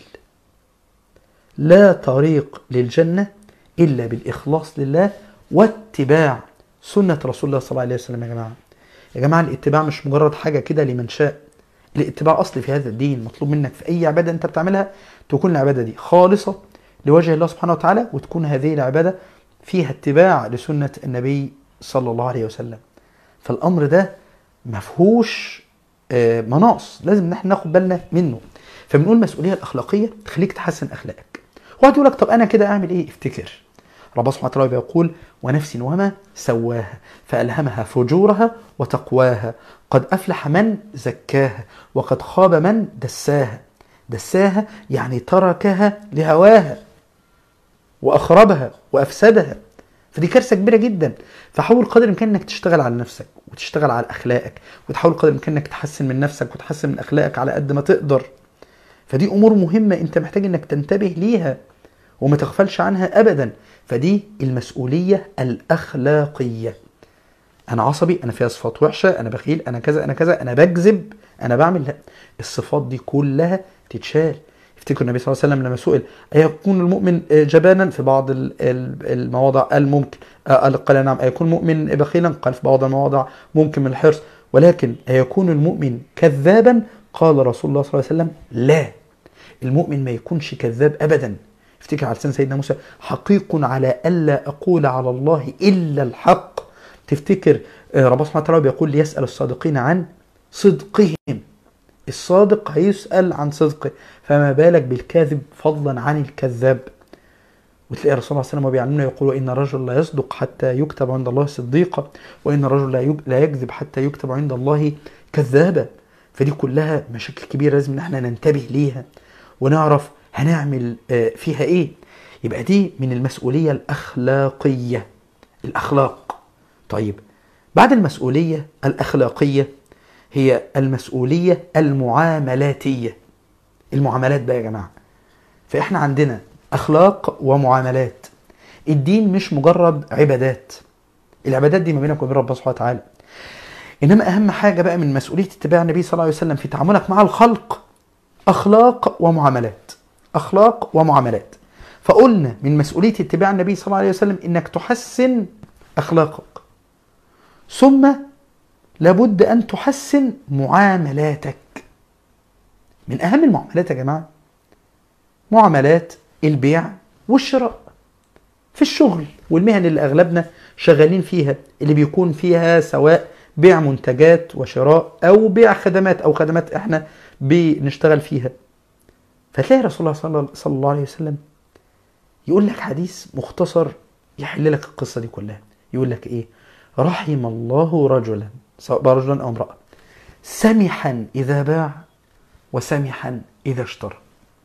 Speaker 1: لا طريق للجنه إلا بالإخلاص لله واتباع سنة رسول الله صلى الله عليه وسلم. يا جماعة يا جماعة الاتباع مش مجرد حاجة كده لمن شاء. الاتباع أصلي في هذا الدين. مطلوب منك في أي عبادة أنت بتعملها تكون العبادة دي خالصة لوجه الله سبحانه وتعالى، وتكون هذه العبادة فيها اتباع لسنة النبي صلى الله عليه وسلم. فالأمر ده مفهوش مناص، لازم نحن ناخد بالنا منه. فبنقول المسؤولية الأخلاقية تخليك تحسن أخلاقك. واحد يقول لك طب أنا كده أعمل إيه؟ افتكر ربنا سبحانه وتعالى بيقول: ونفس وما سواها فألهمها فجورها وتقواها قد أفلح من زكاها وقد خاب من دساها. دساها يعني تركها لهواها وأخربها وأفسدها. فدي كارثه كبيره جدا. فحاول قدر الامكان انك تشتغل على نفسك وتشتغل على اخلاقك، وتحاول قدر الامكان انك تحسن من نفسك وتحسن من اخلاقك على قد ما تقدر. فدي امور مهمه انت محتاج انك تنتبه ليها وما تغفلش عنها ابدا. فدي المسؤوليه الاخلاقيه. انا عصبي، انا فيها صفات وحشه، انا بخيل، انا كذا انا كذا، انا بكذب، انا بعمل، لا، الصفات دي كلها تتشال. افتكروا النبي صلى الله عليه وسلم لما سئل ايكون المؤمن جبانا، في بعض المواضع قال ممكن، قال نعم. ايكون المؤمن بخيلا، قال في بعض المواضع ممكن من الحرص. ولكن ايكون المؤمن كذابا، قال رسول الله صلى الله عليه وسلم لا، المؤمن ما يكونش كذاب ابدا. افتكر على لسان سيدنا موسى حقيق على الا اقول على الله الا الحق. تفتكر ربنا سبحانه وتعالى بيقول ليسأل الصادقين عن صدقهم، الصادق هيسأل عن صدقه، فما بالك بالكاذب فضلا عن الكذاب. وتلاقي الرسول صلى الله عليه وسلم بيعلمنا يقول إن الرجل لا يصدق حتى يكتب عند الله صديقا، وإن الرجل لا يكذب حتى يكتب عند الله كذابا. فدي كلها مشاكل كبيرة لازم ان احنا ننتبه ليها ونعرف هنعمل فيها ايه. يبقى دي من المسؤولية الأخلاقية، الأخلاق. طيب بعد المسؤولية الأخلاقية هي المسؤولية المعاملاتية. المعاملات بقى يا جماعة، فإحنا عندنا أخلاق ومعاملات. الدين مش مجرد عبادات، العبادات دي ما بينك وبين ربنا سبحانه وتعالى، إنما أهم حاجة بقى من مسؤولية اتباع النبي صلى الله عليه وسلم في تعاملك مع الخلق أخلاق ومعاملات، أخلاق ومعاملات. فقلنا من مسؤولية اتباع النبي صلى الله عليه وسلم إنك تحسن أخلاقك، ثم لابد أن تحسن معاملاتك. من أهم المعاملات يا جماعة معاملات البيع والشراء في الشغل والمهن اللي أغلبنا شغالين فيها، اللي بيكون فيها سواء بيع منتجات وشراء أو بيع خدمات أو خدمات إحنا بنشتغل فيها. فتلاقي رسول الله صلى الله عليه وسلم يقول لك حديث مختصر يحل لك القصة دي كلها. يقول لك إيه؟ رحم الله رجلا، سواء رجلا أو امرأة، سمحا إذا باع وسمحا إذا اشترى.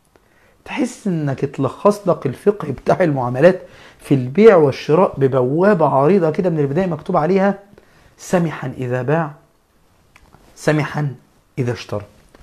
Speaker 1: تحس انك اتلخص لك الفقه بتاع المعاملات في البيع والشراء ببوابة عريضة كده من البداية مكتوب عليها سمحا إذا باع سمحا إذا اشترى.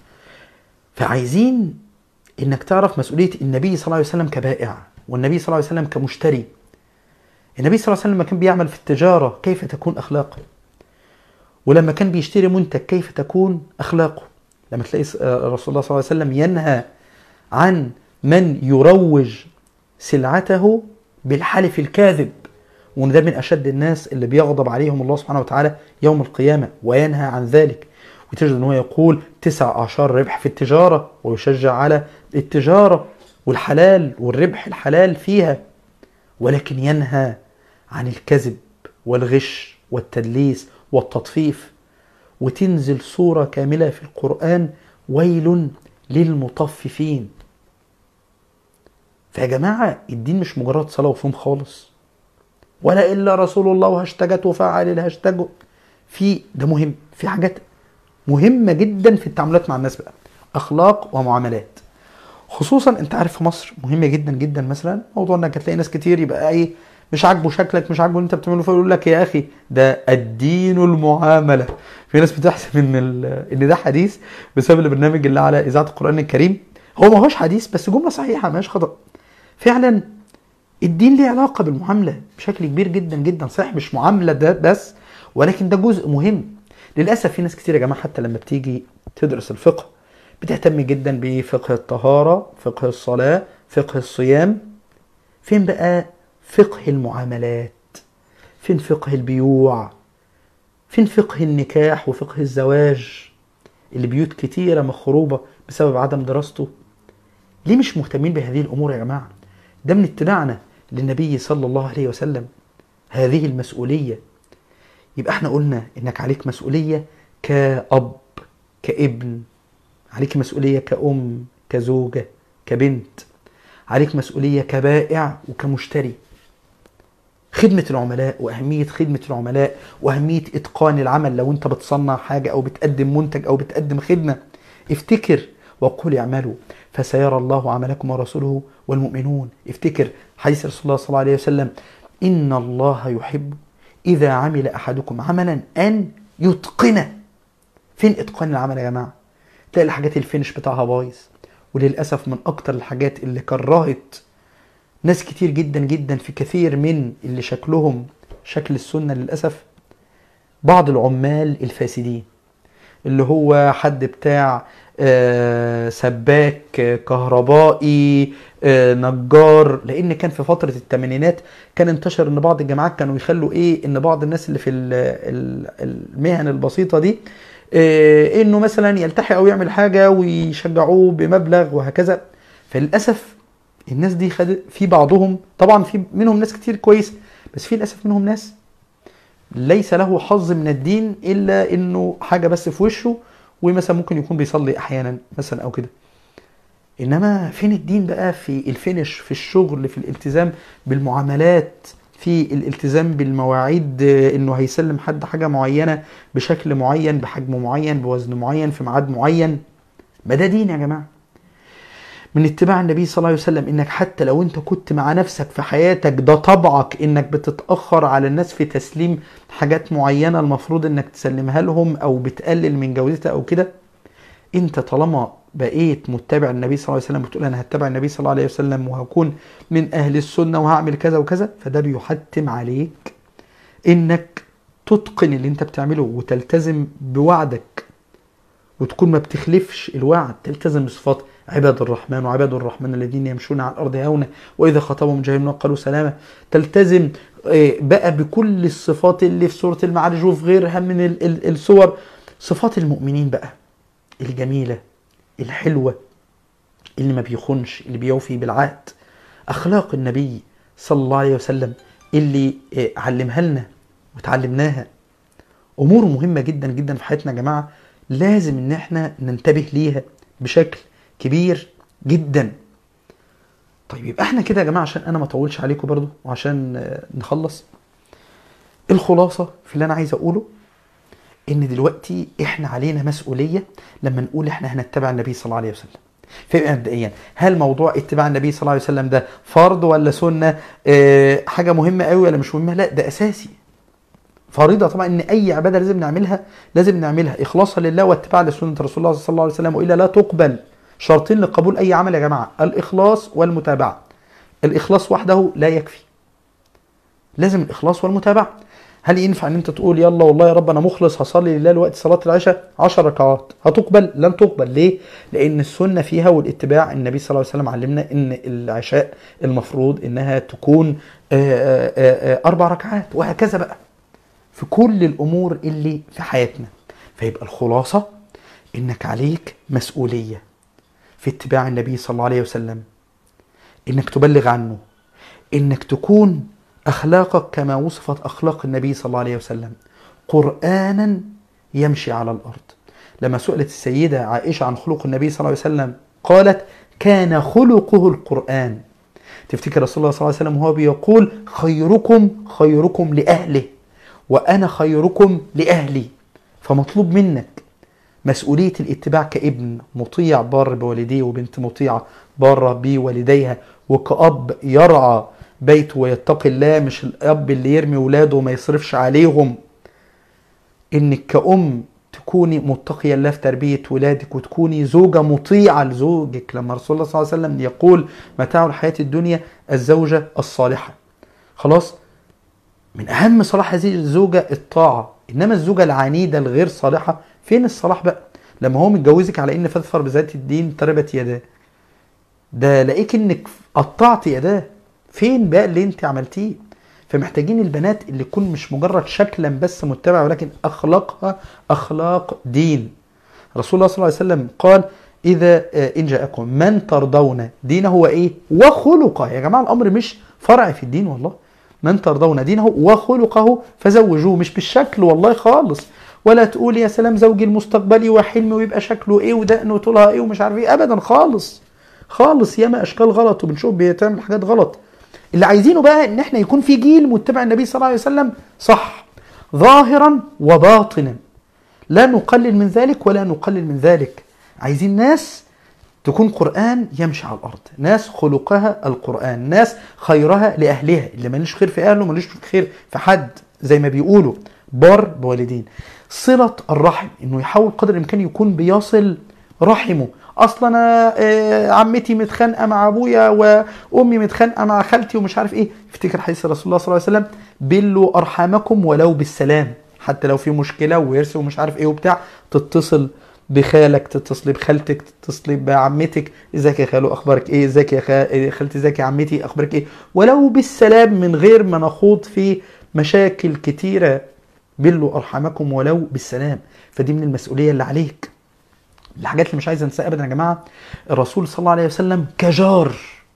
Speaker 1: فعايزين انك تعرف مسؤولية النبي صلى الله عليه وسلم كبائع، والنبي صلى الله عليه وسلم كمشتري. النبي صلى الله عليه وسلم لما كان بيعمل في التجارة كيف تكون أخلاقه، ولما كان بيشتري منتج كيف تكون أخلاقه. لما تلاقي رسول الله صلى الله عليه وسلم ينهى عن من يروج سلعته بالحلف الكاذب، وان ده من أشد الناس اللي بيغضب عليهم الله سبحانه وتعالى يوم القيامة، وينهى عن ذلك. وتجد أنه يقول تسع أعشار ربح في التجارة، ويشجع على التجارة والحلال والربح الحلال فيها، ولكن ينهى عن الكذب والغش والتدليس والتطفيف. وتنزل سورة كاملة في القرآن ويل للمطففين. فيا جماعة الدين مش مجرد صلاة وصوم خالص، ولا إلا رسول الله وهاشتاجات وفعل الهاشتاج. في ده مهم، في حاجات مهمة جدا في التعاملات مع الناس بقى، أخلاق ومعاملات. خصوصا انت عارف في مصر مهمة جدا جدا، مثلا موضوع انك هتلاقي ناس كتير يبقى ايه مش عاجبه شكلك، مش عاجبه اللي انت بتعمله، فيقول لك يا اخي ده الدين المعاملة. في ناس بتحسب ان ان ده حديث بسبب البرنامج اللي على اذاعة القرآن الكريم. هو ما هوش حديث، بس جملة صحيحة ماهيش خطأ. فعلا الدين ليه علاقة بالمعاملة بشكل كبير جدا جدا. صحيح مش معاملة ده بس، ولكن ده جزء مهم. للأسف في ناس كتير يا جماعة حتى لما بتيجي تدرس الفقه بتهتم جدا بفقه الطهارة، فقه الصلاة، فقه الصيام. فين بقى فقه المعاملات؟ فين فقه البيوع؟ فين فقه النكاح وفقه الزواج اللي بيوت كتيرة مخروبة بسبب عدم دراسته؟ ليه مش مهتمين بهذه الأمور يا جماعة؟ ده من اتباعنا للنبي صلى الله عليه وسلم هذه المسؤولية. يبقى احنا قلنا انك عليك مسؤولية كأب، كابن، عليك مسؤولية كأم، كزوجة، كبنت، عليك مسؤولية كبائع وكمشتري. خدمة العملاء وأهمية خدمة العملاء وأهمية إتقان العمل. لو أنت بتصنع حاجة أو بتقدم منتج أو بتقدم خدمة، افتكر وقل اعملوا فسيرى الله عملكم ورسوله والمؤمنون. افتكر حديث رسول الله صلى الله عليه وسلم إن الله يحب إذا عمل أحدكم عملا أن يتقنه. فين إتقان العمل يا جماعة؟ تلاقي الحاجات الفينش بتاعها بايظ. وللأسف من أكتر الحاجات اللي كرهت ناس كتير جدا جدا في كثير من اللي شكلهم شكل السنة للأسف بعض العمال الفاسدين، اللي هو حد بتاع آه سباك، آه كهربائي، آه نجار. لان كان في فترة الثمانينات كان انتشر ان بعض الجامعات كانوا يخلوا ايه ان بعض الناس اللي في المهن البسيطة دي آه انه مثلا يلتحي او يعمل حاجة ويشجعوه بمبلغ وهكذا. فللأسف الناس دي خد في بعضهم، طبعا في منهم ناس كتير كويس، بس في للأسف منهم ناس ليس له حظ من الدين إلا إنه حاجة بس في وشه، ومثلا ممكن يكون بيصلي أحيانا مثلا أو كده. إنما فين الدين بقى في الفينش، في الشغل، في الالتزام بالمعاملات، في الالتزام بالمواعيد، إنه هيسلم حد حاجة معينة بشكل معين بحجم معين بوزن معين في ميعاد معين. ما ده دين يا جماعة. من اتباع النبي صلى الله عليه وسلم انك حتى لو انت كنت مع نفسك في حياتك ده طبعك انك بتتأخر على الناس في تسليم حاجات معينة المفروض انك تسلمها لهم او بتقلل من جودتها او كده، انت طالما بقيت متبع النبي صلى الله عليه وسلم بتقول انا هتبع النبي صلى الله عليه وسلم وهكون من اهل السنة وهعمل كذا وكذا، فده بيحتم عليك انك تتقن اللي انت بتعمله وتلتزم بوعدك وتكون ما بتخلفش الوعد، تلتزم بصفات عباد الرحمن وعباد الرحمن الذين يمشون على الأرض هونا وإذا خاطبهم الجاهلون قالوا سلاما. تلتزم بقى بكل الصفات اللي في سورة المعارج وفي غيرها من السور، صفات المؤمنين بقى الجميلة الحلوة اللي ما بيخونش، اللي بيوفي بالعهد، أخلاق النبي صلى الله عليه وسلم اللي علمها لنا وتعلمناها. أمور مهمة جدا جدا في حياتنا يا جماعة، لازم ان احنا ننتبه ليها بشكل كبير جدا. طيب يبقى احنا كده يا جماعة عشان انا ما اطولش عليكم برضو وعشان نخلص الخلاصة في اللي انا عايز اقوله، ان دلوقتي احنا علينا مسؤولية لما نقول احنا هنتبع النبي صلى الله عليه وسلم. فيبقى مبدئيا هل موضوع اتباع النبي صلى الله عليه وسلم ده فرض ولا سنة؟ اه حاجة مهمة قوي ولا مش مهمة؟ لا، ده اساسي، فريضة طبعا ان اي عبادة لازم نعملها لازم نعملها اخلاصا لله واتباع لسنة رسول الله صلى الله عليه وسلم، والا لا تقبل. شرطين لقبول اي عمل يا جماعة: الاخلاص والمتابعة. الاخلاص وحده لا يكفي، لازم الاخلاص والمتابعة. هل ينفع ان انت تقول يلا والله يا رب انا مخلص هصلي لله وقت صلاة العشاء عشر ركعات، هتقبل؟ لن تقبل. ليه؟ لان السنة فيها والاتباع النبي صلى الله عليه وسلم علمنا ان العشاء المفروض انها تكون آآ آآ اربع ركعات، وهكذا بقى في كل الأمور اللي في حياتنا. فيبقى الخلاصة إنك عليك مسؤولية في اتباع النبي صلى الله عليه وسلم، إنك تبلغ عنه، إنك تكون أخلاقك كما وصفت أخلاق النبي صلى الله عليه وسلم، قرآنا يمشي على الأرض. لما سئلت السيدة عائشة عن خلق النبي صلى الله عليه وسلم قالت كان خلقه القرآن. تفتكر رسول الله صلى الله عليه وسلم وهو بيقول خيركم خيركم لأهله وأنا خيركم لأهلي. فمطلوب منك مسؤولية الاتباع كابن مطيع بار بوالديه وبنت مطيعة بار بوالديها، وكأب يرعى بيته ويتقي الله، مش الأب اللي يرمي ولاده وما يصرفش عليهم. إنك كأم تكوني متقية الله في تربية ولادك، وتكوني زوجة مطيعة لزوجك. لما رسول الله صلى الله عليه وسلم يقول متاع الحياة الدنيا الزوجة الصالحة، خلاص من أهم صلاح هذه الزوجة الطاعة. إنما الزوجة العنيدة الغير صالحة فين الصلاح بقى؟ لما هو متجوزك على إن فاظفر بذات الدين تربت يداه، ده لقيك إنك قطعت يداه، فين بقى اللي انت عملتيه؟ فمحتاجين البنات اللي يكون مش مجرد شكلا بس متبع، ولكن أخلاقها أخلاق دين. رسول الله صلى الله عليه وسلم قال إذا إن جاءكم من ترضون دينه وإيه وخلقه. يا جماعة الأمر مش فرع في الدين والله، من ترضون دينه وخلقه فزوجوه، مش بالشكل والله خالص. ولا تقول يا سلام زوجي المستقبلي وحلمي ويبقى شكله ايه ودقنه وطولها ايه ومش عارف ايه، ابدا خالص خالص. ياما اشكال غلط وبنشوف بيتعمل حاجات غلط. اللي عايزينه بقى ان احنا يكون في جيل متبع النبي صلى الله عليه وسلم صح، ظاهرا وباطنا، لا نقلل من ذلك ولا نقلل من ذلك. عايزين ناس تكون قرآن يمشي على الأرض، ناس خلقها القرآن، ناس خيرها لأهلها، اللي ماليش خير في أهله ماليش خير في حد، زي ما بيقولوا بار بوالدين. صلة الرحم، إنه يحاول قدر الإمكان يكون بيصل رحمه. أصلا أنا آه عمتي متخانقة مع أبويا وأمي متخانقة مع خالتي ومش عارف إيه. افتكر حديث رسول الله صلى الله عليه وسلم: بلوا أرحامكم ولو بالسلام. حتى لو في مشكلة ويرث ومش عارف إيه وبتاع، تتصل بخالك، تتصلي بخالتك، تتصلي بعمتك: ازيك يا خالو اخبارك ايه، ازيك يا خا... خالتي، ازيك يا عمتي اخبارك ايه، ولو بالسلام من غير ما نخوض في مشاكل كتيره. بلوا ارحامكم ولو بالسلام. فدي من المسؤوليه اللي عليك. الحاجات اللي مش عايز انساها ابدا يا جماعه، الرسول صلى الله عليه وسلم كجار.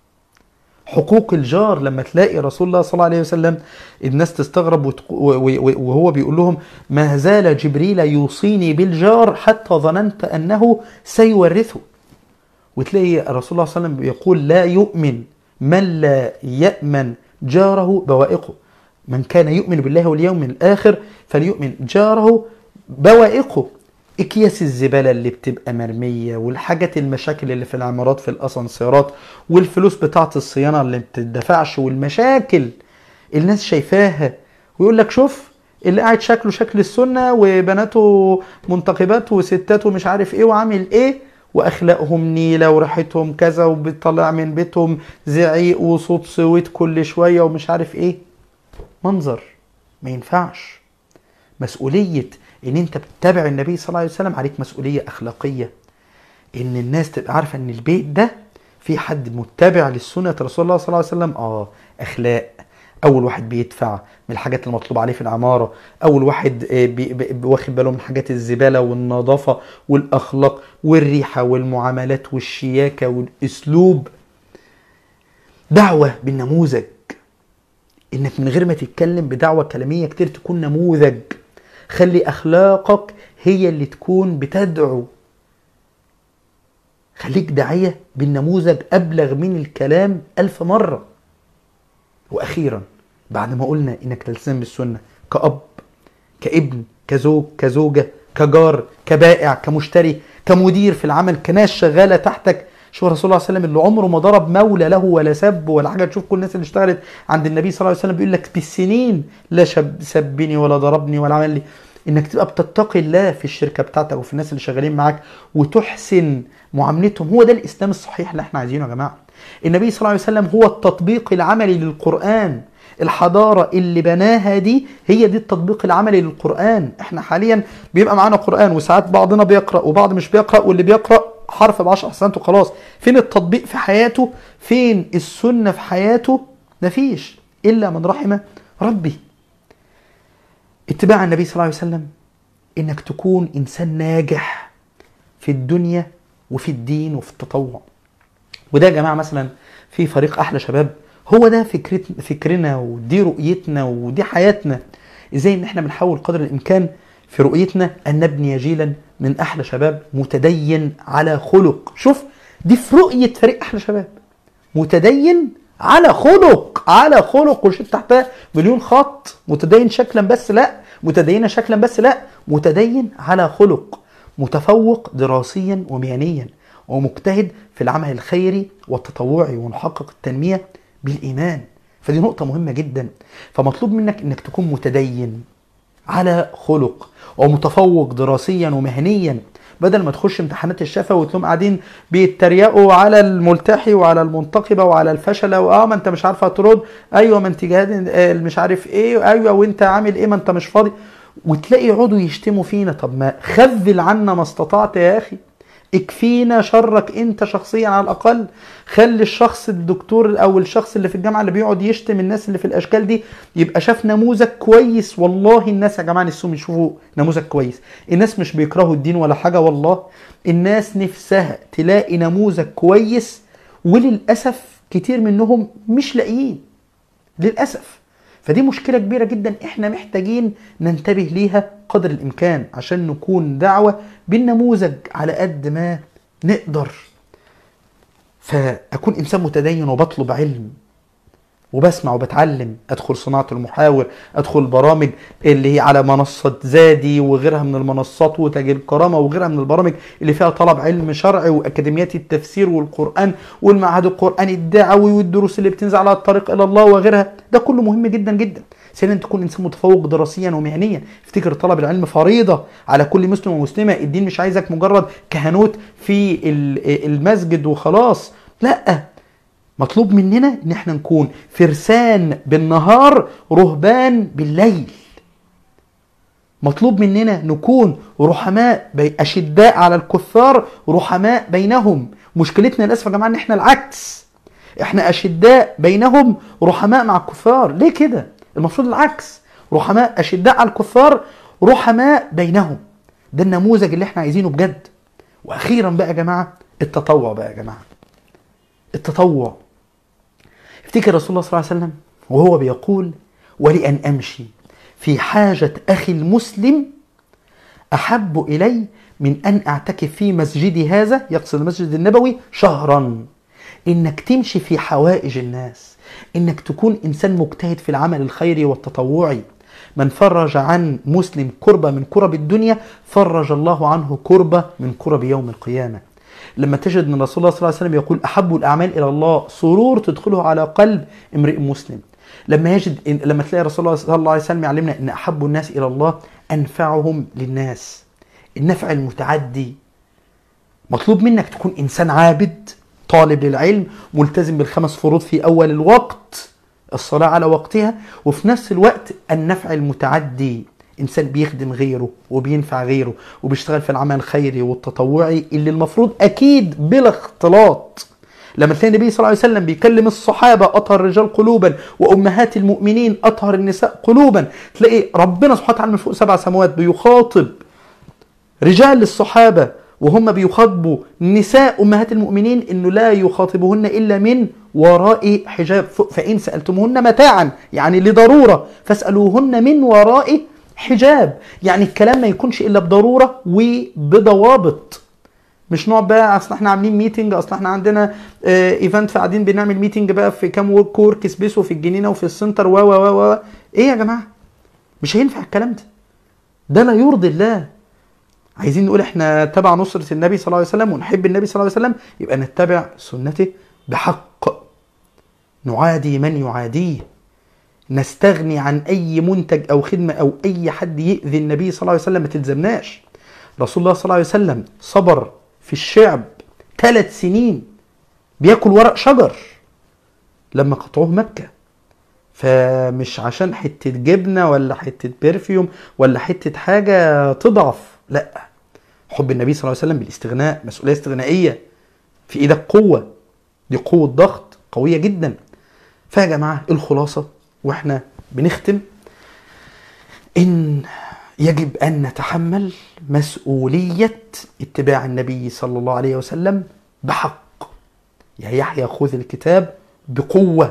Speaker 1: حقوق الجار، لما تلاقي رسول الله صلى الله عليه وسلم الناس تستغرب وتق... وهو بيقول لهم: ما زال جبريل يوصيني بالجار حتى ظننت أنه سيورثه. وتلاقي رسول الله صلى الله عليه وسلم يقول: لا يؤمن من لا يأمن جاره بوائقه. من كان يؤمن بالله واليوم الآخر فليؤمن جاره بوائقه. اكياس الزبالة اللي بتبقى مرمية، والحاجات المشاكل اللي في العمارات في الاسانسيرات، والفلوس بتاعت الصيانة اللي بتدفعش، والمشاكل الناس شايفاها ويقول لك: شوف اللي قاعد شكله شكل السنة وبناته منتقبات وستاته مش عارف ايه وعامل ايه، واخلاقهم نيلة وريحتهم كذا، وبيطلع من بيتهم زعيق وصوت سويت كل شوية ومش عارف ايه. منظر ما ينفعش. مسؤولية ان انت بتتابع النبي صلى الله عليه وسلم، عليك مسؤولية اخلاقية، ان الناس تبقى عارفة ان البيت ده في حد متبع للسنة رسول الله صلى الله عليه وسلم. اه اخلاق، اول واحد بيدفع من الحاجات المطلوبة عليه في العمارة، اول واحد واخد باله من حاجات الزبالة والنظافة والاخلاق والريحة والمعاملات والشياكة والاسلوب. دعوة بالنموذج، انك من غير ما تتكلم بدعوة كلامية كتير تكون نموذج. خلي اخلاقك هي اللي تكون بتدعو. خليك داعية بالنموذج ابلغ من الكلام الف مرة. واخيرا، بعد ما قلنا انك تلتزم بالسنة كأب، كابن، كزوج، كزوجة، كجار، كبائع، كمشتري، كمدير في العمل، كناس شغالة تحتك. شوف رسول الله صلى الله عليه وسلم اللي عمره ما ضرب مولى له ولا سب ولا حاجة. تشوف كل الناس اللي اشتغلت عند النبي صلى الله عليه وسلم بيقول لك بالسنين: لا شب سبني ولا ضربني ولا عمل لي. انك تبقى بتتقي الله في الشركة بتاعتك وفي الناس اللي شغالين معاك وتحسن معاملتهم. هو ده الاسلام الصحيح اللي احنا عايزينه يا جماعة. النبي صلى الله عليه وسلم هو التطبيق العملي للقرآن. الحضارة اللي بناها دي هي دي التطبيق العملي للقرآن. احنا حاليا بيبقى معانا قرآن وساعات بعضنا بيقرأ وبعض مش بيقرأ، واللي بيقرأ حرف بعشر حسنات وخلاص. فين التطبيق في حياته؟ فين السنة في حياته؟ مفيش إلا من رحم ربي. اتباع النبي صلى الله عليه وسلم انك تكون انسان ناجح في الدنيا وفي الدين وفي التطوع. وده يا جماعة مثلا في فريق احلى شباب، هو ده فكرت فكرنا ودي رؤيتنا ودي حياتنا. ازاي ان احنا بنحاول قدر الامكان في رؤيتنا ان نبني جيلا من احلى شباب متدين على خلق. شوف دي في رؤية فريق احلى شباب، متدين على خلق، على خلق وشيل تحتها مليون خط. متدين شكلا بس لا، متدينة شكلا بس لا، متدين على خلق، متفوق دراسيا ومهنيا، ومجتهد في العمل الخيري والتطوعي، ونحقق التنمية بالإيمان. فدي نقطة مهمة جدا. فمطلوب منك انك تكون متدين على خلق ومتفوق دراسيا ومهنيا، بدل ما تخش امتحانات الشفوي وتلاقيهم قاعدين بيتريقوا على الملتحي وعلى المنتقبه وعلى الفشله، واه ما انت مش عارفه ترد، ايوه ما انت جهاد مش عارف ايه، ايوه وانت عامل ايه، ما انت مش فاضي. وتلاقي يقعدوا يشتموا فينا. طب ما خذل عنا ما استطعت يا اخي، اكفينا شرك انت شخصيا على الاقل. خلي الشخص الدكتور او الشخص اللي في الجامعه اللي بيقعد يشتم الناس اللي في الاشكال دي يبقى شاف نموذج كويس. والله الناس يا جماعه نفسهم يشوفوا نموذج كويس. الناس مش بيكرهوا الدين ولا حاجه، والله الناس نفسها تلاقي نموذج كويس، وللاسف كتير منهم مش لاقيين للاسف. فدي مشكله كبيره جدا احنا محتاجين ننتبه ليها قدر الامكان عشان نكون دعوه بالنموذج على قد ما نقدر. فاكون انسان متدين وبطلب علم، وبسمع وبتعلم، ادخل صناعة المحاور، ادخل برامج اللي هي على منصة زادي وغيرها من المنصات وتاج الكرامة وغيرها من البرامج اللي فيها طلب علم شرعي واكاديميات التفسير والقرآن والمعهد القرآني الدعوي والدروس اللي بتنزل على الطريق الى الله وغيرها. ده كله مهم جدا جدا. ثانيا تكون انسان متفوق دراسيا ومهنيا. افتكر طلب العلم فريضة على كل مسلم ومسلمة. الدين مش عايزك مجرد كهنوت في المسجد وخلاص، لا، مطلوب مننا ان احنا نكون فرسان بالنهار رهبان بالليل. مطلوب مننا نكون رحماء بي اشداء على الكفار رحماء بينهم. مشكلتنا للاسف يا جماعه ان احنا العكس، احنا اشداء بينهم رحماء مع الكفار. ليه كده؟ المفروض العكس، رحماء اشداء على الكفار رحماء بينهم. ده النموذج اللي احنا عايزينه بجد. واخيرا بقى يا جماعه التطوع بقى يا جماعه التطوع. افتكر رسول الله صلى الله عليه وسلم وهو بيقول: ولأن أمشي في حاجة أخي المسلم أحب إلي من أن أعتكف في مسجدي هذا، يقصد المسجد النبوي، شهرا. إنك تمشي في حوائج الناس، إنك تكون إنسان مجتهد في العمل الخيري والتطوعي. من فرج عن مسلم كربة من كرب الدنيا فرج الله عنه كربة من كرب يوم القيامة. لما تجد من رسول الله صلى الله عليه وسلم يقول: أحب الأعمال إلى الله سرور تدخله على قلب امرئ مسلم. لما يجد لما تلاقي رسول الله صلى الله عليه وسلم يعلمنا أن أحب الناس إلى الله أنفعهم للناس، النفع المتعدي. مطلوب منك تكون إنسان عابد طالب للعلم ملتزم بالخمس فروض في أول الوقت، الصلاة على وقتها، وفي نفس الوقت النفع المتعدي، إنسان بيخدم غيره وبينفع غيره وبيشتغل في العمل الخيري والتطوعي اللي المفروض أكيد بلا اختلاط. لما تلاقي النبي صلى الله عليه وسلم بيكلم الصحابة أطهر الرجال قلوبا وأمهات المؤمنين أطهر النساء قلوبا، تلاقي ربنا سبحانه وتعالى من فوق سبع سماوات بيخاطب رجال الصحابة وهم بيخاطبوا نساء أمهات المؤمنين إنه لا يخاطبهن إلا من وراء حجاب. فإن سألتمهن متاعا يعني لضرورة فاسألوهن من وراء حجاب، يعني الكلام ما يكونش إلا بضرورة وبضوابط. مش نوع بقى اصل احنا عاملين ميتنج، اصل احنا عندنا اه ايفنت فقاعدين بنعمل ميتنج بقى في كام ورك ورك سبيس وفي الجنينه وفي السنتر و و و ايه يا جماعه؟ مش هينفع الكلام ده، ده لا يرضي الله. عايزين نقول احنا تبع نصرة النبي صلى الله عليه وسلم ونحب النبي صلى الله عليه وسلم، يبقى نتبع سنته بحق، نعادي من يعاديه، نستغني عن اي منتج او خدمة او اي حد يؤذي النبي صلى الله عليه وسلم، ما تلزمناش. رسول الله صلى الله عليه وسلم صبر في الشعب ثلاث سنين بياكل ورق شجر لما قطعوه مكة، فمش عشان حتة جبنة ولا حتة برفيوم ولا حتة حاجة تضعف، لا، حب النبي صلى الله عليه وسلم بالاستغناء، مسؤولية استغنائية، في ايدك قوة، دي قوة ضغط قوية جدا. فيا جماعة الخلاصة واحنا بنختم، ان يجب ان نتحمل مسؤولية اتباع النبي صلى الله عليه وسلم بحق. يا يحيى خذ الكتاب بقوة،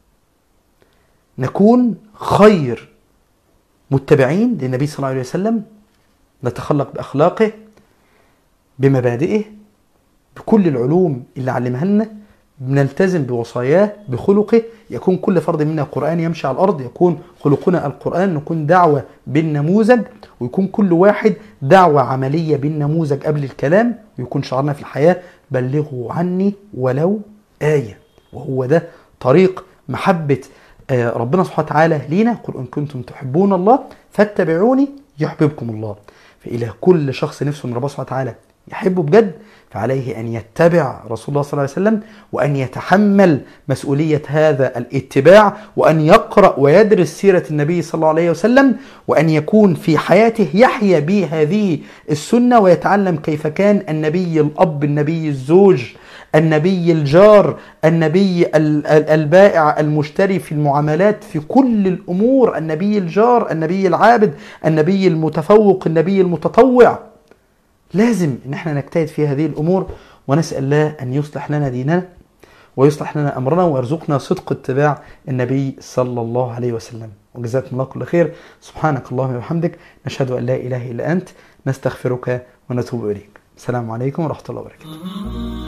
Speaker 1: نكون خير متبعين للنبي صلى الله عليه وسلم، نتخلق بأخلاقه بمبادئه بكل العلوم اللي علمها لنا، بنلتزم بوصاياه بخلقه، يكون كل فرد منا قرآن يمشي على الأرض، يكون خلقنا القرآن، نكون دعوة بالنموذج، ويكون كل واحد دعوة عملية بالنموذج قبل الكلام، ويكون شعارنا في الحياة بلغوا عني ولو آية. وهو ده طريق محبة ربنا سبحانه وتعالى لينا، قل إن كنتم تحبون الله فاتبعوني يحببكم الله. فإلى كل شخص نفسه من ربنا سبحانه وتعالى يحبه بجد، فعليه أن يتبع رسول الله صلى الله عليه وسلم، وأن يتحمل مسؤولية هذا الاتباع، وأن يقرأ ويدرس سيرة النبي صلى الله عليه وسلم، وأن يكون في حياته يحيا بهذه السنة، ويتعلم كيف كان النبي الأب، النبي الزوج، النبي الجار، النبي البائع المشتري في المعاملات في كل الأمور، النبي الجار، النبي العابد، النبي المتفوق، النبي المتطوع. لازم ان احنا نجتهد في هذه الامور، ونسأل الله ان يصلح لنا ديننا ويصلح لنا امرنا ويرزقنا صدق اتباع النبي صلى الله عليه وسلم. وجزاكم الله كل خير. سبحانك اللهم وبحمدك، نشهد ان لا اله الا انت، نستغفرك ونتوب اليك. السلام عليكم ورحمة الله وبركاته.